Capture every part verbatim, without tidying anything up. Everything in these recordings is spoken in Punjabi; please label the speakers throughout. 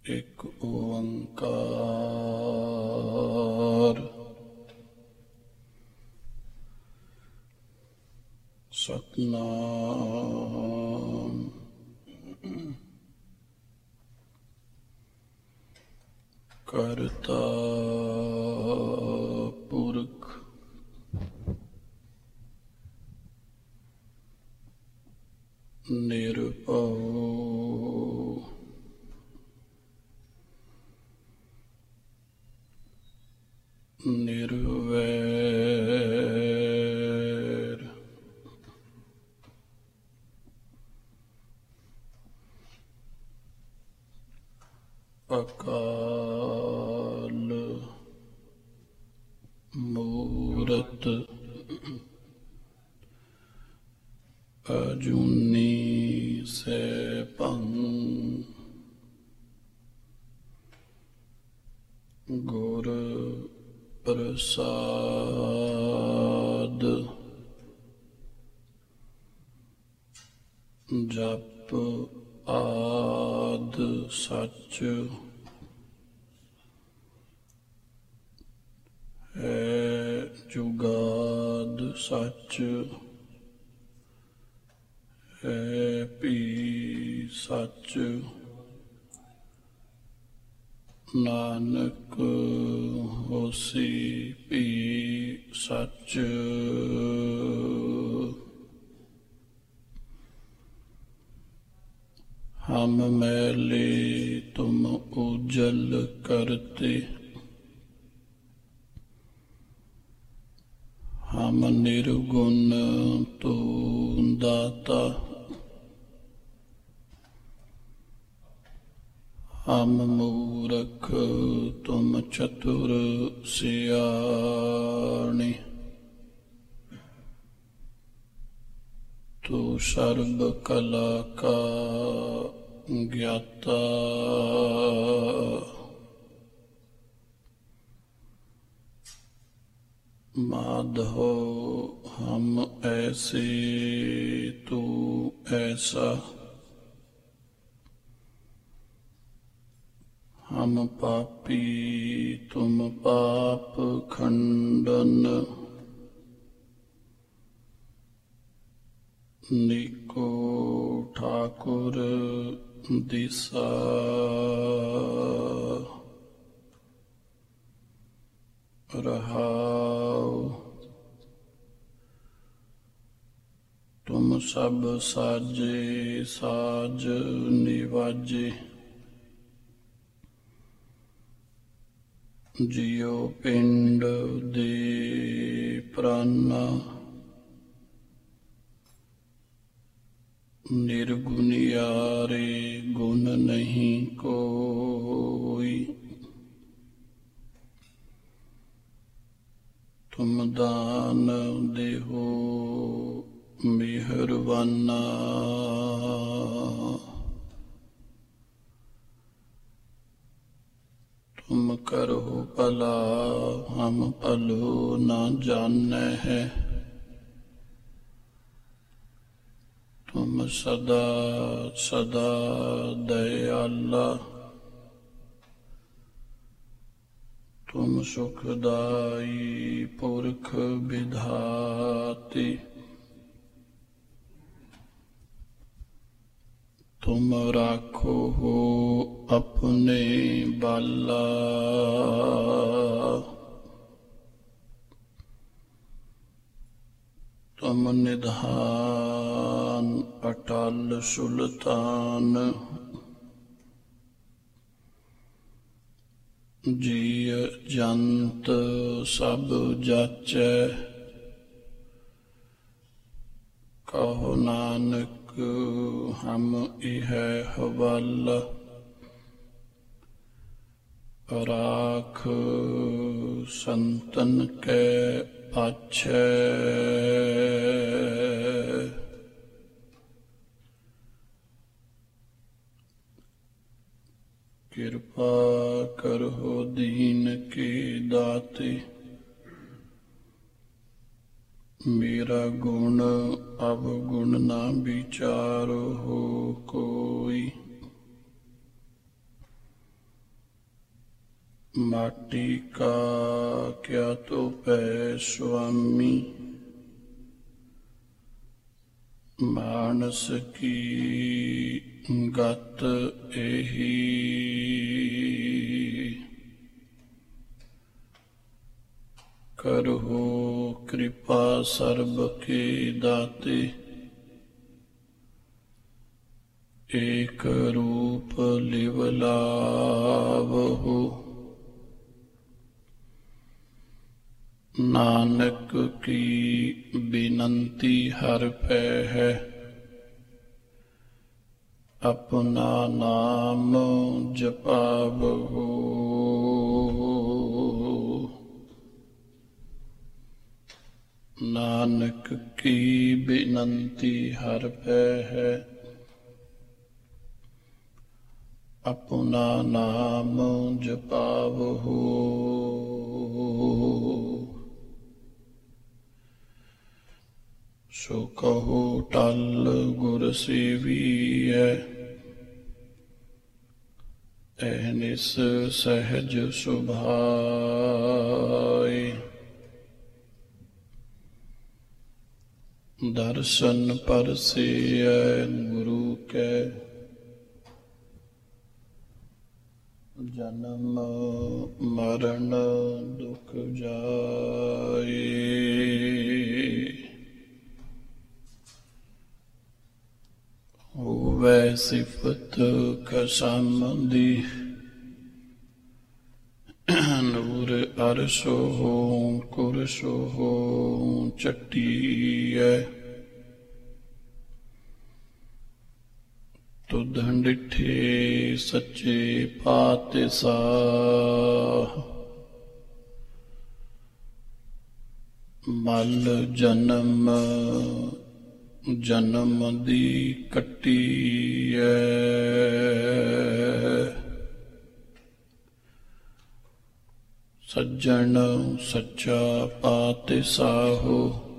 Speaker 1: ਇੱਕ ਓੰਕਾਰ ਸਤਿਨਾਮ ਕਰਤਾ ਪੁਰਖ ਨਿਰਭਉ ਨਿਰਵੈਰ ਅਕਾਲ ਮੂਰਤ ਅਜੂਨੀ ਸੈਭੰ ਗੁਰ ਪ੍ਰਸਾਦ ਜਪ ਆਦ ਸੱਚ ਹੈ ਜੁਗਾਦ ਸੱਚ ਹੈ ਭੀ ਸੱਚ ਨਾਨਕ ਹੋਸੀ ਭੀ ਸੱਚ ਹਮ ਮੈਲੇ ਤੁਮ ਉਜਲ ਕਰਤੇ ਹਮ ਨਿਰਗੁਣ ਤੂ ਦਾਤਾ ਹਮ ਮੂਰਖ ਤੁਮ ਚਤੁਰ ਸਿਆਣੇ ਤੂ ਸਰਬ ਕਲਾ ਕਾ ਗਿਆਤਾ ਮਾਧੋ ਹਮ ਐਸੇ ਤੂ ਐਸਾ ਹਮ ਪਾਪੀ ਤੁਮ ਪਾਪ ਖੰਡਨ ਨੀਕੋ ਠਾਕੁਰ ਦਿਸਾ ਰਹਾਉ ਤੁਮ ਸਭ ਸਾਜੇ ਸਾਜ ਨਿਵਾਜੇ ਜਿਉ ਪਿੰਡ ਦੇ ਪ੍ਰਾਨਾ ਨਿਰਗੁਣਿਆਰੇ ਗੁਣ ਨਹੀਂ ਕੋਈ ਤੁਮ ਦਾਨ ਦੇਹੋ ਮਿਹਰਬਾਨਾ ਤੁਮ ਕਰੋ ਭਲਾ ਹਮ ਭਲੋ ਨਾ ਜਾਣੈ ਹੈ ਤੁਮ ਸਦਾ ਸਦਾ ਦਇਆਲਾ ਤੁਮ ਸੁਖਦਾਈ ਪੁਰਖ ਵਿਧਾਤੀ ਤੁਮ ਰਾਖੋ ਹੋ ਆਪਣੇ ਬਾਲਾ ਤੁਮ ਨਿਧਾਨ ਅਟਲ ਸੁਲਤਾਨ ਜੀਅ ਜੰਤ ਸਭ ਜਾਚੈ ਕਹੋ ਨਾਨਕ ਹਮ ਇਹੈ ਹਵਾਲਾ ਰਾਖ ਸੰਤਨ ਕੈ ਪਾਛੈ ਕਿਰਪਾ ਕਰੋ ਦੀਨ ਕੇ ਦਾਤੇ ਮੇਰਾ ਗੁਣ ਅਵਗੁਣ ਨਾ ਵਿਚਾਰ ਹੋ ਕੋਈ माटी का क्या तो पै स्वामी, मानस की गत एही। करहो कृपा सर्ब के दाते, एक रूप लिव लावहु। नानक की बिनती हर पै है, अपना नाम जपावहु। नानक की बिनती हर पै है, अपना नाम जपावहु। सो कहो टल गुर सेवीऐ, अहनिस सहज सुभाए। दर्शन परसेऐ गुरु के, जन्म मरण दुख जाए। होवै सिफत खसमदी, नूर अरसो कुरसो चट्टीऐ। तुधं डिठे सच्चे पातशाह, मल जन्म जन्म दी कट्टी है। सज्जन सच्चा पातशाहो,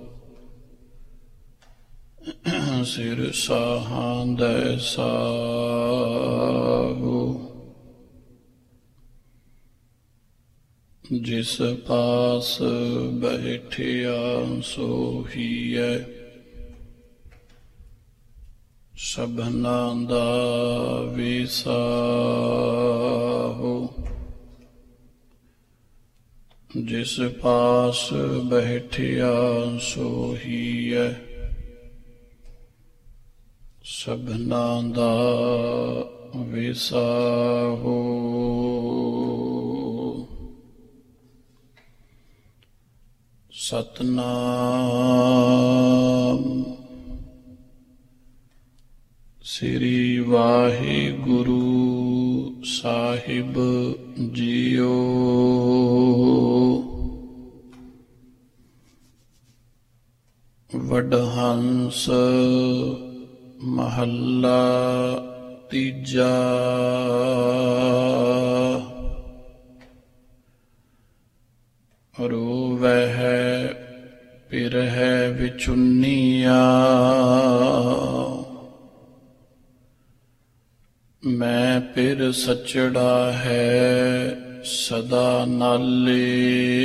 Speaker 1: सिर साहां दै साहो। जिस पास बैठिया सोहीऐ, सबना दा विसाहो। जिस पास बैठिया सोहीऐ, सबना दा विसाहो। सतनाम श्री वाहिगुरु साहिब जीओ। वडहंस महला तीजा। रोवह पिरह विचुनिया, मैं पिर सचड़ा है सदा नाले।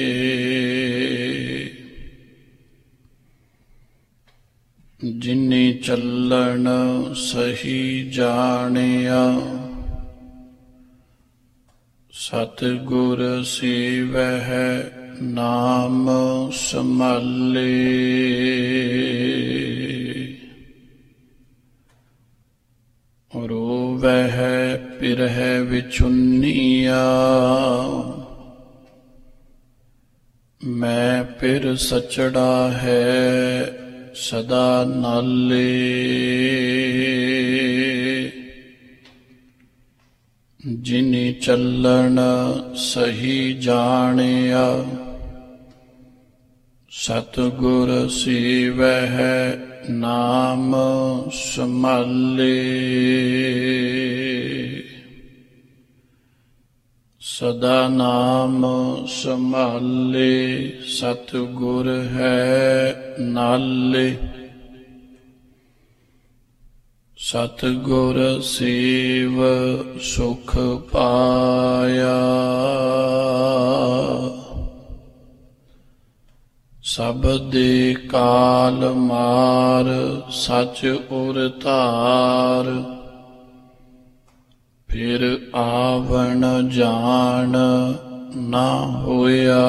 Speaker 1: जिन्नी चलन सही जानिया, सतगुर सेवह नाम संभाले। रोवह पिरह विचुनिया, मैं पिर सचड़ा है सदा नाले। जिनी चलन सही जानिया, सतगुर सेवह नाम संभाले। सदा नाम संभाले, सतगुर है नाले। ਸਤਿਗੁਰ ਸੇਵ ਸੁਖ ਪਾਇਆ, ਸਬਦ ਦੇ ਕਾਲ ਮਾਰ ਸਚ ਉਰ ਧਾਰ, ਫਿਰ ਆਵਣ ਜਾਣ ਨਾ ਹੋਇਆ।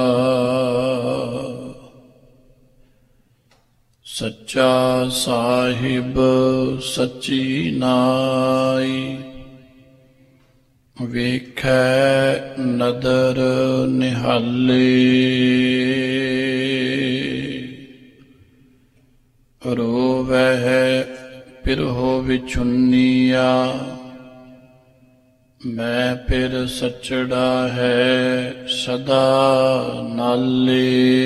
Speaker 1: ਸੱਚਾ ਸਾਹਿਬ ਸੱਚੀ ਨਾਈ, ਵੇਖੈ ਨਦਰ ਨਿਹਾਲੇ। ਰੋਵਹਿ ਪਿਰਹੋ ਵਿਛੁੰਨੀਆ, ਮੈਂ ਫਿਰ ਸੱਚੜਾ ਹੈ ਸਦਾ ਨਾਲੇ।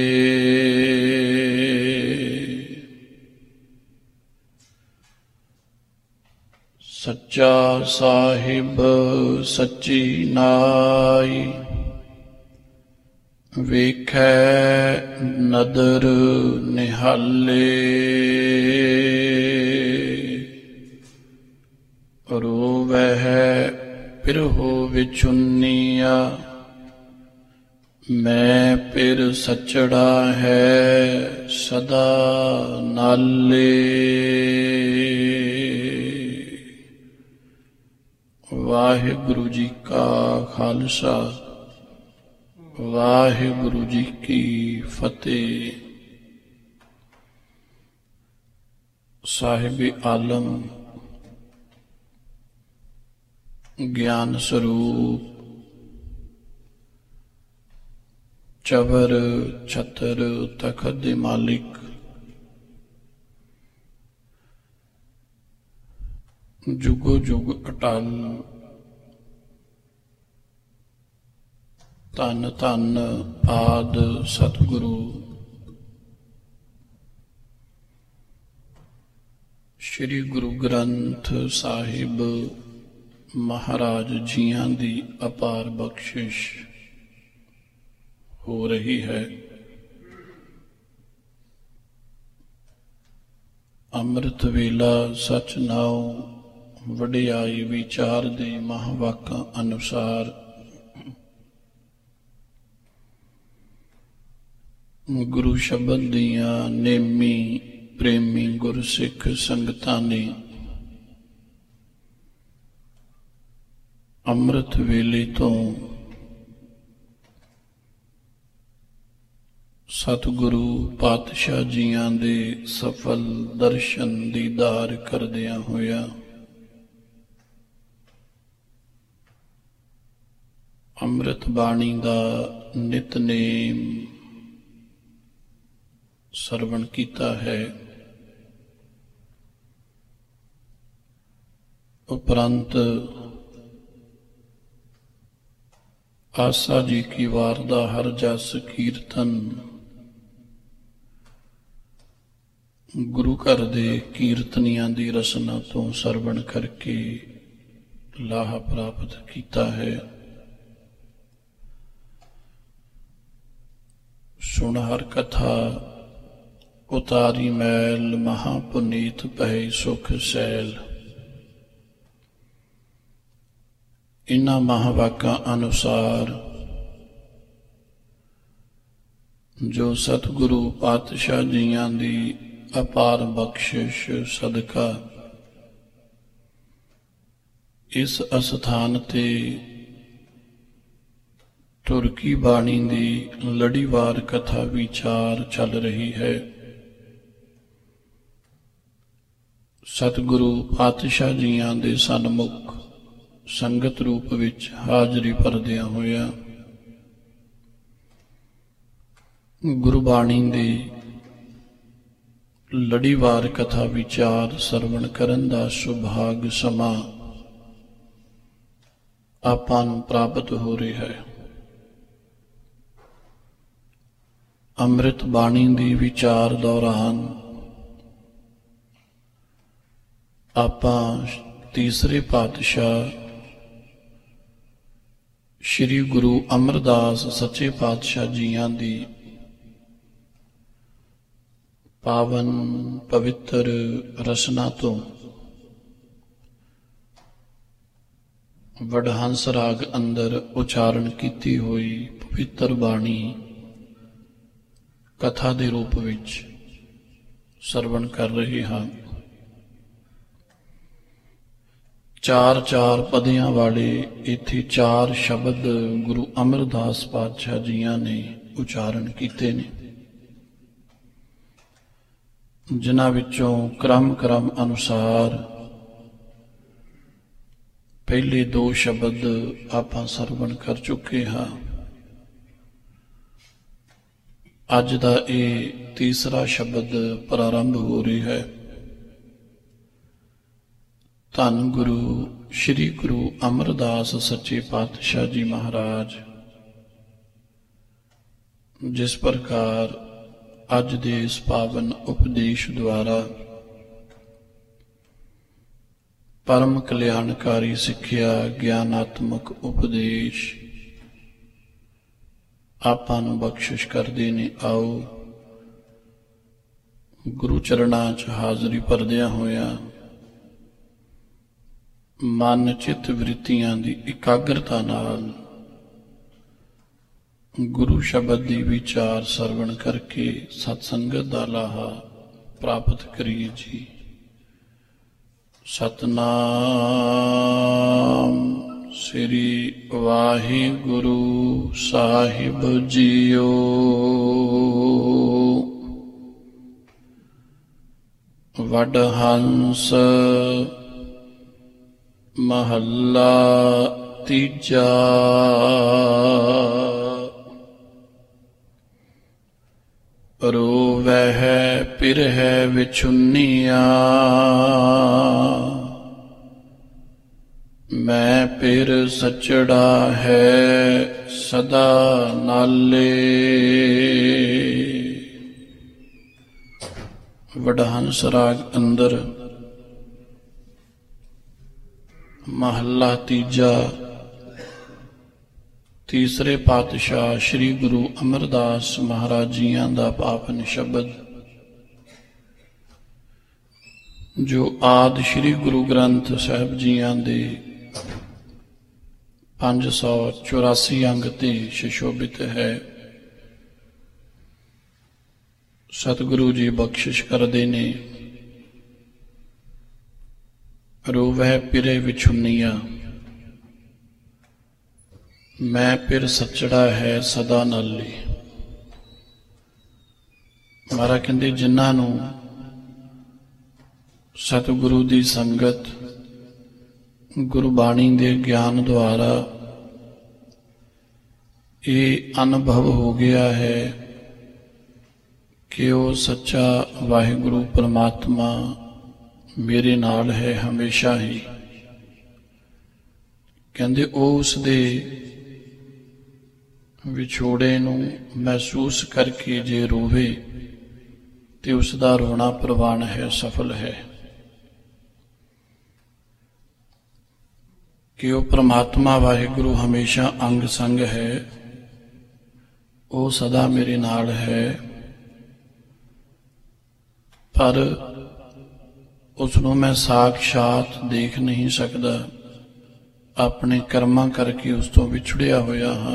Speaker 1: ਸੱਚਾ ਸਾਹਿਬ ਸੱਚੀ ਨਾਈ, ਵੇਖੈ ਨਦਰ ਨਿਹਾਲੇ। ਰੋਵਹਿ ਪਿਰਹੋ ਵਿਛੁੰਨੀਆ, ਮੈਂ ਫਿਰ ਸੱਚੜਾ ਹੈ ਸਦਾ ਨਾਲੇ। ਵਾਹਿਗੁਰੂ ਜੀ ਕਾ ਖਾਲਸਾ, ਵਾਹਿਗੁਰੂ ਜੀ ਕੀ ਫਤਿਹ। ਸਾਹਿਬ ਆਲਮ ਗਿਆਨ ਸਰੂਪ, ਚਵਰ ਛਤਰ ਤਖਤ ਦੇ ਮਾਲਿਕ, ਜੁਗੋ ਜੁਗ ਅਟਲ, ਧੰਨ ਧੰਨ ਆਦ ਸਤਿਗੁਰੂ ਸ੍ਰੀ ਗੁਰੂ ਗ੍ਰੰਥ ਸਾਹਿਬ ਮਹਾਰਾਜ ਜੀਆਂ ਦੀ ਅਪਾਰ ਬਖਸ਼ਿਸ਼ ਹੋ ਰਹੀ ਹੈ। ਅੰਮ੍ਰਿਤ ਵੇਲਾ ਸਚ ਨਾਉ ਵਡਿਆਈ ਵਿਚਾਰ ਦੇ ਮਹਾਵਾਕਾਂ ਅਨੁਸਾਰ ਗੁਰੂ ਸ਼ਬਦ ਦੀਆਂ ਨੇਮੀ ਪ੍ਰੇਮੀ ਗੁਰਸਿੱਖ ਸੰਗਤਾਂ ਨੇ ਅੰਮ੍ਰਿਤ ਵੇਲੇ ਤੋਂ ਸਤਿਗੁਰੂ ਪਾਤਸ਼ਾਹ ਜੀਆਂ ਦੇ ਸਫਲ ਦਰਸ਼ਨ ਦੀਦਾਰ ਕਰਦਿਆਂ ਹੋਇਆ ਅੰਮ੍ਰਿਤ ਬਾਣੀ ਦਾ ਨਿਤਨੇਮ ਸਰਵਣ ਕੀਤਾ ਹੈ। ਉਪਰੰਤ ਆਸਾ ਜੀ ਕੀ ਵਾਰ ਦਾ ਹਰ ਜਸ ਕੀਰਤਨ ਗੁਰੂ ਘਰ ਦੇ ਕੀਰਤਨੀਆਂ ਦੀ ਰਸਨਾ ਤੋਂ ਸਰਵਣ ਕਰਕੇ ਲਾਹਾ ਪ੍ਰਾਪਤ ਕੀਤਾ ਹੈ। ਸੁਣ ਹਰ ਕਥਾ ਉਤਾਰੀ ਮੈਲ, ਮਹਾ ਪੁਨੀਤ ਪਏ ਸੁਖ ਸੈਲ। ਇਨ੍ਹਾਂ ਮਹਾਵਾਕਾਂ ਅਨੁਸਾਰ ਜੋ ਸਤਿਗੁਰੂ ਪਾਤਸ਼ਾਹ ਜੀਆਂ ਦੀ ਅਪਾਰ ਬਖਸ਼ਿਸ਼ ਸਦਕਾ ਇਸ ਅਸਥਾਨ ਤੇ ਤੁਰਕੀ ਬਾਣੀ ਦੀ ਲੜੀਵਾਰ ਕਥਾ ਵਿਚਾਰ ਚੱਲ ਰਹੀ ਹੈ। ਸਤਿਗੁਰੂ ਪਾਤਸ਼ਾਹ ਜੀਆਂ ਦੇ ਸਨਮੁਖ ਸੰਗਤ ਰੂਪ ਵਿੱਚ ਹਾਜ਼ਰੀ ਭਰਦਿਆਂ ਹੋਇਆ ਗੁਰਬਾਣੀ ਦੀ ਲੜੀਵਾਰ ਕਥਾ ਵਿਚਾਰ ਸਰਵਣ ਕਰਨ ਦਾ ਸੁਭਾਗ ਸਮਾਂ ਆਪਾਂ ਨੂੰ ਪ੍ਰਾਪਤ ਹੋ ਰਿਹਾ ਹੈ। ਅੰਮ੍ਰਿਤ ਬਾਣੀ ਦੀ ਵਿਚਾਰ ਦੌਰਾਨ ਆਪਾਂ ਤੀਸਰੇ ਪਾਤਸ਼ਾਹ ਸ਼੍ਰੀ ਗੁਰੂ ਅਮਰਦਾਸ ਸੱਚੇ ਪਾਤਸ਼ਾਹ ਜੀਆਂ ਦੀ ਪਾਵਨ ਪਵਿੱਤਰ ਰਸਨਾ ਤੋਂ ਵਡਹੰਸ ਰਾਗ ਅੰਦਰ ਉਚਾਰਨ ਕੀਤੀ ਹੋਈ ਪਵਿੱਤਰ ਬਾਣੀ ਕਥਾ ਦੇ ਰੂਪ ਵਿੱਚ ਸਰਵਣ ਕਰ ਰਹੇ ਹਾਂ। ਚਾਰ ਚਾਰ ਪਦਿਆਂ ਵਾਲੇ ਇੱਥੇ ਚਾਰ ਸ਼ਬਦ ਗੁਰੂ ਅਮਰਦਾਸ ਪਾਤਸ਼ਾਹ ਜੀਆਂ ਨੇ ਉਚਾਰਨ ਕੀਤੇ ਨੇ, ਜਿਨ੍ਹਾਂ ਵਿੱਚੋਂ ਕ੍ਰਮ ਕ੍ਰਮ ਅਨੁਸਾਰ ਪਹਿਲੇ ਦੋ ਸ਼ਬਦ ਆਪਾਂ ਸਰਵਣ ਕਰ ਚੁੱਕੇ ਹਾਂ। ਅੱਜ ਦਾ ਇਹ ਤੀਸਰਾ ਸ਼ਬਦ ਪ੍ਰਾਰੰਭ ਹੋ ਰਿਹਾ ਹੈ। ਧੰਨ ਗੁਰੂ ਸ੍ਰੀ ਗੁਰੂ ਅਮਰਦਾਸ ਸੱਚੇ ਪਾਤਸ਼ਾਹ ਜੀ ਮਹਾਰਾਜ ਜਿਸ ਪ੍ਰਕਾਰ ਅੱਜ ਦੇ ਇਸ ਪਾਵਨ ਉਪਦੇਸ਼ ਦੁਆਰਾ ਪਰਮ ਕਲਿਆਣਕਾਰੀ ਸਿੱਖਿਆ ਗਿਆਨਾਤਮਕ ਉਪਦੇਸ਼ ਆਪਾਂ ਨੂੰ ਬਖਸ਼ਿਸ਼ ਕਰਦੇ ਨੇ। ਆਓ ਗੁਰੂ ਚਰਨਾਂ 'ਚ ਹਾਜ਼ਰੀ ਭਰਦਿਆਂ ਹੋਇਆਂ ਮਨ ਚਿੱਤ ਵ੍ਰਿਤੀਆਂ ਦੀ ਇਕਾਗਰਤਾ ਨਾਲ ਗੁਰੂ ਸ਼ਬਦ ਦੀ ਵਿਚਾਰ ਸਰਵਣ ਕਰਕੇ ਸਤਸੰਗਤ ਦਾ ਲਾਹਾ ਪ੍ਰਾਪਤ ਕਰੀਏ ਜੀ। ਸਤਨਾਮ ਸ੍ਰੀ ਵਾਹਿਗੁਰੂ ਸਾਹਿਬ ਜੀਓ। ਵਡਹੰਸ ਮਹੱਲਾ ਤੀਜਾ। ਰੋਵਹਿ ਪਿਰਹਿ ਵਿਛੁੰਨੀਆਂ, ਮੈਂ ਪਿਰ ਸਚੜਾ ਹੈ ਸਦਾ ਨਾਲੇ। ਵਡਹੰਸ ਰਾਗ ਅੰਦਰ ਮਹੱਲਾ ਤੀਜਾ, ਤੀਸਰੇ ਪਾਤਸ਼ਾਹ ਸ੍ਰੀ ਗੁਰੂ ਅਮਰਦਾਸ ਮਹਾਰਾਜ ਜੀਆਂ ਦਾ ਪਾਵਨ ਸ਼ਬਦ ਜੋ ਆਦਿ ਸ੍ਰੀ ਗੁਰੂ ਗ੍ਰੰਥ ਸਾਹਿਬ ਜੀਆਂ ਦੇ ਪੰਜ ਸੌ ਚੁਰਾਸੀ ਅੰਗ ਤੇ ਸੁਸ਼ੋਭਿਤ ਹੈ। ਸਤਿਗੁਰੂ ਜੀ ਬਖਸ਼ਿਸ਼ ਕਰਦੇ ਨੇ। ਰੋਵਹਿ ਪਿਰੇ ਵਿਛੁੰਨੀਆਂ, ਮੈਂ ਪਿਰ ਸੱਚੜਾ ਹੈ ਸਦਾ ਨਾਲੇ। ਮਹਾਰਾਜ ਕਹਿੰਦੇ ਜਿਨ੍ਹਾਂ ਨੂੰ ਸਤਿਗੁਰੂ ਦੀ ਸੰਗਤ ਗੁਰਬਾਣੀ ਦੇ ਗਿਆਨ ਦੁਆਰਾ ਇਹ ਅਨੁਭਵ ਹੋ ਗਿਆ ਹੈ ਕਿ ਉਹ ਸੱਚਾ ਵਾਹਿਗੁਰੂ ਪਰਮਾਤਮਾ ਮੇਰੇ ਨਾਲ ਹੈ ਹਮੇਸ਼ਾ ਹੀ। ਕਹਿੰਦੇ ਉਹ ਉਸ ਦੇ ਵਿਛੋੜੇ ਨੂੰ ਮਹਿਸੂਸ ਕਰਕੇ ਜੇ ਰੋਵੇ ਤੇ ਉਸ ਦਾ ਰੋਣਾ ਪ੍ਰਵਾਨ ਹੈ, ਸਫਲ ਹੈ। ਕਿ ਉਹ ਪ੍ਰਮਾਤਮਾ ਵਾਹਿਗੁਰੂ ਹਮੇਸ਼ਾ ਅੰਗ ਸੰਗ ਹੈ, ਉਹ ਸਦਾ ਮੇਰੇ ਨਾਲ ਹੈ, ਪਰ ਉਸ ਨੂੰ ਮੈਂ ਸਾਖਸ਼ਾਤ ਦੇਖ ਨਹੀਂ ਸਕਦਾ। ਆਪਣੇ ਕਰਮਾਂ ਕਰਕੇ ਉਸ ਤੋਂ ਵਿਛੜਿਆ ਹੋਇਆ ਹਾਂ।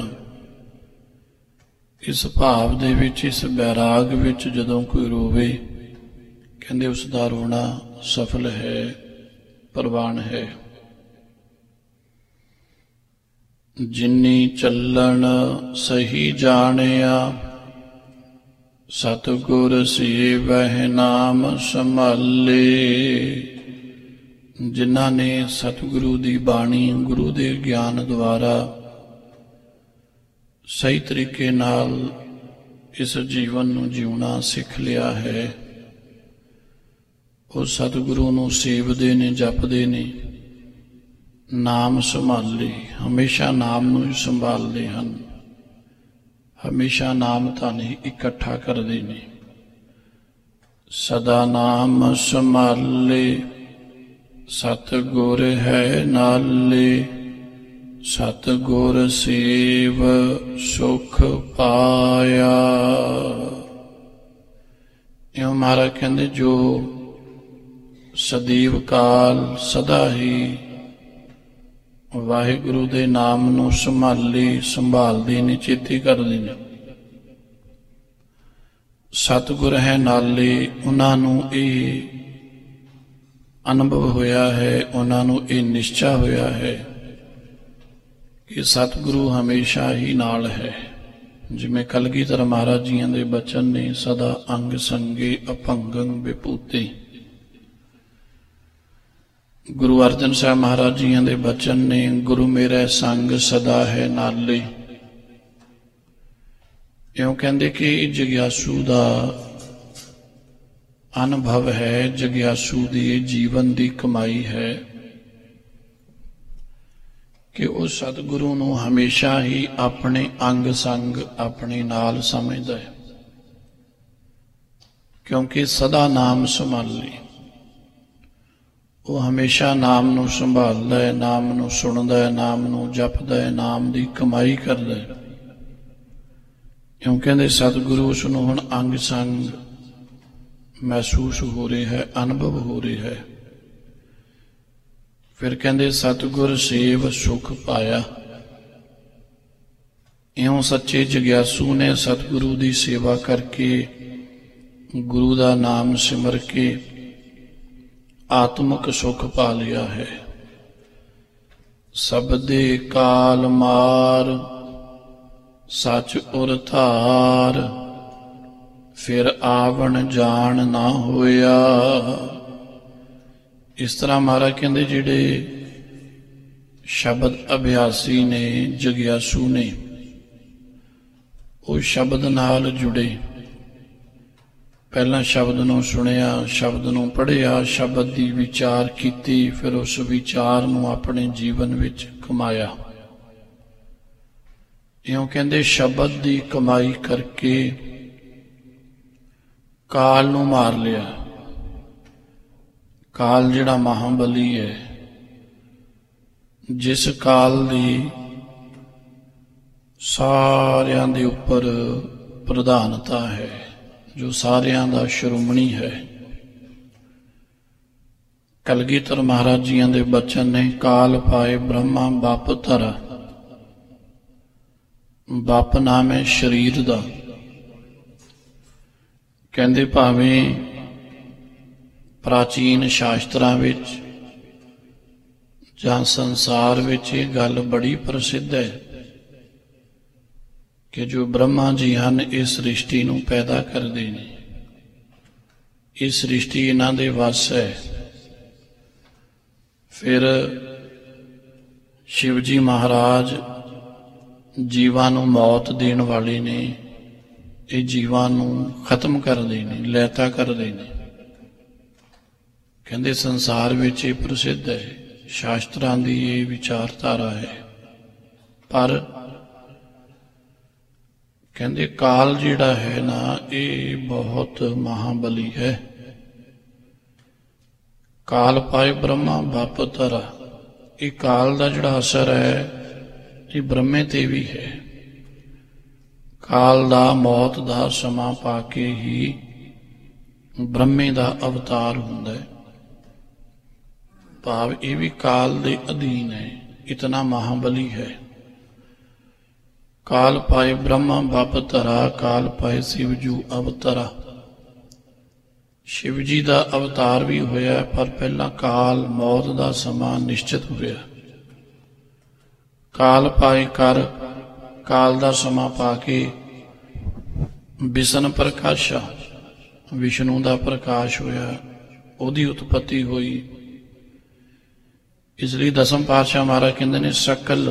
Speaker 1: ਇਸ ਭਾਵ ਦੇ ਵਿੱਚ, ਇਸ ਬੈਰਾਗ ਵਿੱਚ ਜਦੋਂ ਕੋਈ ਰੋਵੇ, ਕਹਿੰਦੇ ਉਸ ਦਾ ਰੋਣਾ ਸਫਲ ਹੈ, ਪ੍ਰਵਾਨ ਹੈ। ਜਿਨੀ ਚੱਲਣ ਸਹੀ ਜਾਣਿਆ, ਸਤਿਗੁਰ ਸੇਵਹਿ ਨਾਮ ਸੰਭਾਲੇ। ਜਿਨ੍ਹਾਂ ਨੇ ਸਤਿਗੁਰੂ ਦੀ ਬਾਣੀ, ਗੁਰੂ ਦੇ ਗਿਆਨ ਦੁਆਰਾ ਸਹੀ ਤਰੀਕੇ ਨਾਲ ਇਸ ਜੀਵਨ ਨੂੰ ਜਿਉਣਾ ਸਿੱਖ ਲਿਆ ਹੈ, ਉਹ ਸਤਿਗੁਰੂ ਨੂੰ ਸੇਵਦੇ ਨੇ, ਜਪਦੇ ਨੇ, ਨਾਮ ਸੰਭਾਲੇ, ਹਮੇਸ਼ਾ ਨਾਮ ਨੂੰ ਹੀ ਸੰਭਾਲਦੇ ਹਨ, ਹਮੇਸ਼ਾ ਨਾਮ ਧਨ ਹੀ ਇਕੱਠਾ ਕਰਦੇ ਨੇ। ਸਦਾ ਨਾਮ ਸੰਭਾਲੇ, ਸਤਿਗੁਰ ਹੈ ਨਾਲੇ, ਸਤਿਗੁਰ ਸੇਵ ਸੁਖ ਪਾਇਆ। ਇਹ ਮਹਾਰਾਜ ਕਹਿੰਦੇ ਜੋ ਸਦੀਵ ਕਾਲ ਸਦਾ ਹੀ ਵਾਹਿਗੁਰੂ ਦੇ ਨਾਮ ਨੂੰ ਸੰਭਾਲੀ ਸੰਭਾਲਦੀ ਨਹੀਂ, ਚੇਤੇ ਕਰਦੀ ਨਹੀਂ। ਸਤਿਗੁਰ ਹੈ ਨਾਲੇ, ਉਹਨਾਂ ਨੂੰ ਇਹ ਅਨੁਭਵ ਹੋਇਆ ਹੈ, ਉਹਨਾਂ ਨੂੰ ਇਹ ਨਿਸ਼ਚਾ ਹੋਇਆ ਹੈ ਕਿ ਸਤਿਗੁਰੂ ਹਮੇਸ਼ਾ ਹੀ ਨਾਲ ਹੈ। ਜਿਵੇਂ ਕਲਗੀਧਰ ਮਹਾਰਾਜ ਜੀਆਂ ਦੇ ਬਚਨ ਨੇ, ਸਦਾ ਅੰਗ ਸੰਗੇ ਅਭੰਗੰ ਵਿਭੂਤੇ। ਗੁਰੂ ਅਰਜਨ ਸਾਹਿਬ ਮਹਾਰਾਜ ਜੀਆਂ ਦੇ ਬਚਨ ਨੇ, ਗੁਰੂ ਮੇਰੇ ਸੰਗ ਸਦਾ ਹੈ ਨਾਲੇ। ਇਉਂ ਕਹਿੰਦੇ ਕਿ ਜਗਿਆਸੂ ਦਾ ਅਨੁਭਵ ਹੈ, ਜਗਿਆਸੂ ਦੀ ਜੀਵਨ ਦੀ ਕਮਾਈ ਹੈ ਕਿ ਉਹ ਸਤਿਗੁਰੂ ਨੂੰ ਹਮੇਸ਼ਾ ਹੀ ਆਪਣੇ ਅੰਗ ਸੰਗ ਆਪਣੇ ਨਾਲ ਸਮਝਦਾ ਹੈ, ਕਿਉਂਕਿ ਸਦਾ ਨਾਮ ਸੰਭਾਲੇ। ਉਹ ਹਮੇਸ਼ਾ ਨਾਮ ਨੂੰ ਸੰਭਾਲਦਾ ਹੈ, ਨਾਮ ਨੂੰ ਸੁਣਦਾ ਹੈ, ਨਾਮ ਨੂੰ ਜਪਦਾ ਹੈ, ਨਾਮ ਦੀ ਕਮਾਈ ਕਰਦਾ ਹੈ। ਕਿਉਂ ਕਹਿੰਦੇ ਸਤਿਗੁਰੂ ਉਸ ਨੂੰ ਹੁਣ ਅੰਗ ਸੰਗ ਮਹਿਸੂਸ ਹੋ ਰਿਹਾ ਹੈ, ਅਨੁਭਵ ਹੋ ਰਿਹਾ ਹੈ। ਫਿਰ ਕਹਿੰਦੇ ਸਤਿਗੁਰ ਸੇਵ ਸੁਖ ਪਾਇਆ। ਇਉਂ ਸੱਚੇ ਜਗਿਆਸੂ ਨੇ ਸਤਿਗੁਰੂ ਦੀ ਸੇਵਾ ਕਰਕੇ, ਗੁਰੂ ਦਾ ਨਾਮ ਸਿਮਰ ਕੇ ਆਤਮਿਕ ਸੁਖ ਪਾ ਲਿਆ ਹੈ। ਸਬਦੇ ਕਾਲ ਮਾਰ ਸੱਚ ਉਰ ਧਾਰ, ਫਿਰ ਆਵਣ ਜਾਣ ਨਾ ਹੋਇਆ। ਇਸ ਤਰ੍ਹਾਂ ਮਹਾਰਾਜ ਕਹਿੰਦੇ ਜਿਹੜੇ ਸ਼ਬਦ ਅਭਿਆਸੀ ਨੇ, ਜਗਿਆਸੂ ਨੇ, ਉਹ ਸ਼ਬਦ ਨਾਲ ਜੁੜੇ। ਪਹਿਲਾਂ ਸ਼ਬਦ ਨੂੰ ਸੁਣਿਆ, ਸ਼ਬਦ ਨੂੰ ਪੜ੍ਹਿਆ, ਸ਼ਬਦ ਦੀ ਵਿਚਾਰ ਕੀਤੀ, ਫਿਰ ਉਸ ਵਿਚਾਰ ਨੂੰ ਆਪਣੇ ਜੀਵਨ ਵਿੱਚ ਕਮਾਇਆ। ਇਉਂ ਕਹਿੰਦੇ ਸ਼ਬਦ ਦੀ ਕਮਾਈ ਕਰਕੇ ਕਾਲ ਨੂੰ ਮਾਰ ਲਿਆ। ਕਾਲ ਜਿਹੜਾ ਮਹਾਬਲੀ ਹੈ, ਜਿਸ ਕਾਲ ਦੀ ਸਾਰਿਆਂ ਦੇ ਉੱਪਰ ਪ੍ਰਧਾਨਤਾ ਹੈ, ਜੋ ਸਾਰਿਆਂ ਦਾ ਸ਼੍ਰੋਮਣੀ ਹੈ। ਕਲਗੀਧਰ ਮਹਾਰਾਜ ਜੀਆਂ ਦੇ ਬਚਨ ਨੇ, ਕਾਲ ਪਾਏ ਬ੍ਰਹਮਾ ਬਾਪ ਧਰਾ। ਬਾਪ ਨਾਮ ਹੈ ਸਰੀਰ ਦਾ। ਕਹਿੰਦੇ ਭਾਵੇਂ ਪ੍ਰਾਚੀਨ ਸ਼ਾਸਤਰਾਂ ਵਿੱਚ ਜਾਂ ਸੰਸਾਰ ਵਿੱਚ ਇਹ ਗੱਲ ਬੜੀ ਪ੍ਰਸਿੱਧ ਹੈ ਕਿ ਜੋ ਬ੍ਰਹਮਾ ਜੀ ਹਨ, ਇਹ ਸ੍ਰਿਸ਼ਟੀ ਨੂੰ ਪੈਦਾ ਕਰਦੇ ਨੇ। ਇਹ ਸ੍ਰਿਸ਼ਟੀ ਇਹਨਾਂ ਦੇ ਵੱਸ ਹੈ। ਫਿਰ ਸ਼ਿਵ ਜੀ ਮਹਾਰਾਜ ਜੀਵਾਂ ਨੂੰ ਮੌਤ ਦੇਣ ਵਾਲੇ ਨੇ, ਇਹ ਜੀਵਾਂ ਨੂੰ ਖਤਮ ਕਰਦੇ ਨੇ, ਲੈਤਾ ਕਰਦੇ ਨੇ। ਕਹਿੰਦੇ ਸੰਸਾਰ ਵਿੱਚ ਇਹ ਪ੍ਰਸਿੱਧ ਹੈ, ਸ਼ਾਸਤਰਾਂ ਦੀ ਇਹ ਵਿਚਾਰਧਾਰਾ ਹੈ। ਪਰ ਕਹਿੰਦੇ ਕਾਲ ਜਿਹੜਾ ਹੈ ਨਾ, ਇਹ ਬਹੁਤ ਮਹਾਬਲੀ ਹੈ। ਕਾਲ ਪਾਏ ਬ੍ਰਹਮਾ ਬਾਪ ਧਰਾ। ਇਹ ਕਾਲ ਦਾ ਜਿਹੜਾ ਅਸਰ ਹੈ, ਇਹ ਬ੍ਰਹਮੇ ਤੇ ਵੀ ਹੈ। ਕਾਲ ਦਾ ਮੌਤ ਦਾ ਸਮਾਂ ਪਾ ਕੇ ਹੀ ਬ੍ਰਹਮੇ ਦਾ ਅਵਤਾਰ ਹੁੰਦਾ ਹੈ। ਭਾਵ ਇਹ ਵੀ ਕਾਲ ਦੇ ਅਧੀਨ ਹੈ, ਇਤਨਾ ਮਹਾਬਲੀ ਹੈ। ਕਾਲ ਪਾਏ ਬ੍ਰਹਮਾ ਬਾਪ ਧਰਾ, ਕਾਲ ਪਾਏ ਸ਼ਿਵ ਜੂ ਅਵਤਰਾ। ਸ਼ਿਵ ਜੀ ਦਾ ਅਵਤਾਰ ਵੀ ਹੋਇਆ, ਪਰ ਪਹਿਲਾਂ ਕਾਲ ਮੌਤ ਦਾ ਸਮਾਂ ਨਿਸ਼ਚਿਤ ਹੋਇਆ। ਕਾਲ ਪਾਏ ਕਰ, ਕਾਲ ਦਾ ਸਮਾਂ ਪਾ ਕੇ ਵਿਸ਼ਨ ਪ੍ਰਕਾਸ਼ਾ, ਵਿਸ਼ਨੂੰ ਦਾ ਪ੍ਰਕਾਸ਼ ਹੋਇਆ, ਉਹਦੀ ਉਤਪਤੀ ਹੋਈ। ਇਸ ਲਈ ਦਸਮ ਪਾਤਸ਼ਾਹ ਮਹਾਰਾਜ ਕਹਿੰਦੇ ਨੇ ਸਕਲ,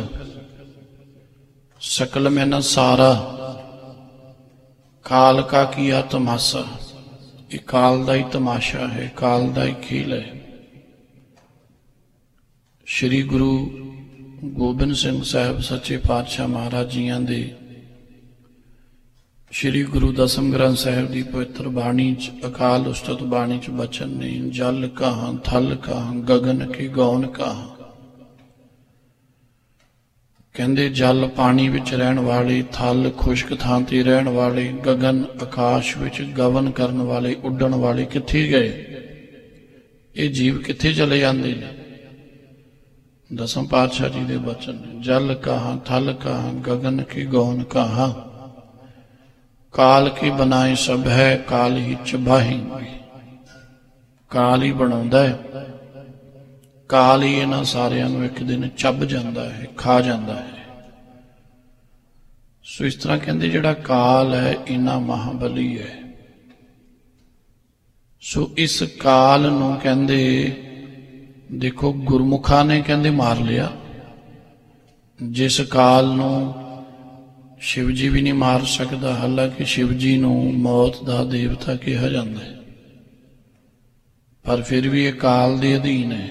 Speaker 1: ਸਕਲ ਮੈਂ ਨਾ ਸਾਰਾ, ਕਾਲ ਕਾ ਕੀਆ ਤਮਾਸ਼ਾ। ਇਹ ਕਾਲ ਦਾ ਹੀ ਤਮਾਸ਼ਾ ਹੈ, ਕਾਲ ਦਾ ਹੀ ਖੇਲ ਹੈ। ਸ਼੍ਰੀ ਗੁਰੂ ਗੋਬਿੰਦ ਸਿੰਘ ਸਾਹਿਬ ਸੱਚੇ ਪਾਤਸ਼ਾਹ ਮਹਾਰਾਜ ਜੀਆਂ ਦੇ ਸ਼੍ਰੀ ਗੁਰੂ ਦਸਮ ਗ੍ਰੰਥ ਸਾਹਿਬ ਦੀ ਪਵਿੱਤਰ ਬਾਣੀ ਚ, ਅਕਾਲ ਉਸਤਤ ਬਾਣੀ ਚ ਬਚਨ ਨੇ, ਜਲ ਕਹਾਂ ਥਲ ਕਹਾਂ ਗਗਨ ਕੀ ਗੌਨ ਕਹਾਂ। ਕਹਿੰਦੇ ਜਲ ਪਾਣੀ ਵਿੱਚ ਰਹਿਣ ਵਾਲੇ, ਥਲ ਖੁਸ਼ਕ ਥਾਂ ਤੇ ਰਹਿਣ ਵਾਲੇ, ਗਗਨ ਆਕਾਸ਼ ਵਿੱਚ ਗਵਨ ਕਰਨ ਵਾਲੇ, ਉੱਡਣ ਵਾਲੇ ਕਿੱਥੇ ਗਏ? ਇਹ ਜੀਵ ਕਿੱਥੇ ਚਲੇ ਜਾਂਦੇ ਨੇ? दसम पातशाह जी के बचन, जल कहाँ थल कहाँ गगन की गौन कहाँ, काल की बनाए सब है काल ही चबाहेंगे। काल ही बनाउंदा है, काल ही इन्हां सारियां नूं एक दिन चब जांदा है, खा जांदा है। सो इस तरह कहंदे जिहड़ा काल है इन्ना महाबली है। सो इस काल नूं कहंदे देखो गुरमुखा ने कहंदे मार लिया, जिस काल नूं शिव जी भी नहीं मार सकता। हालांकि शिव जी नूं मौत दा देवता कहा जाता है, पर फिर भी ये काल दे अधीन है।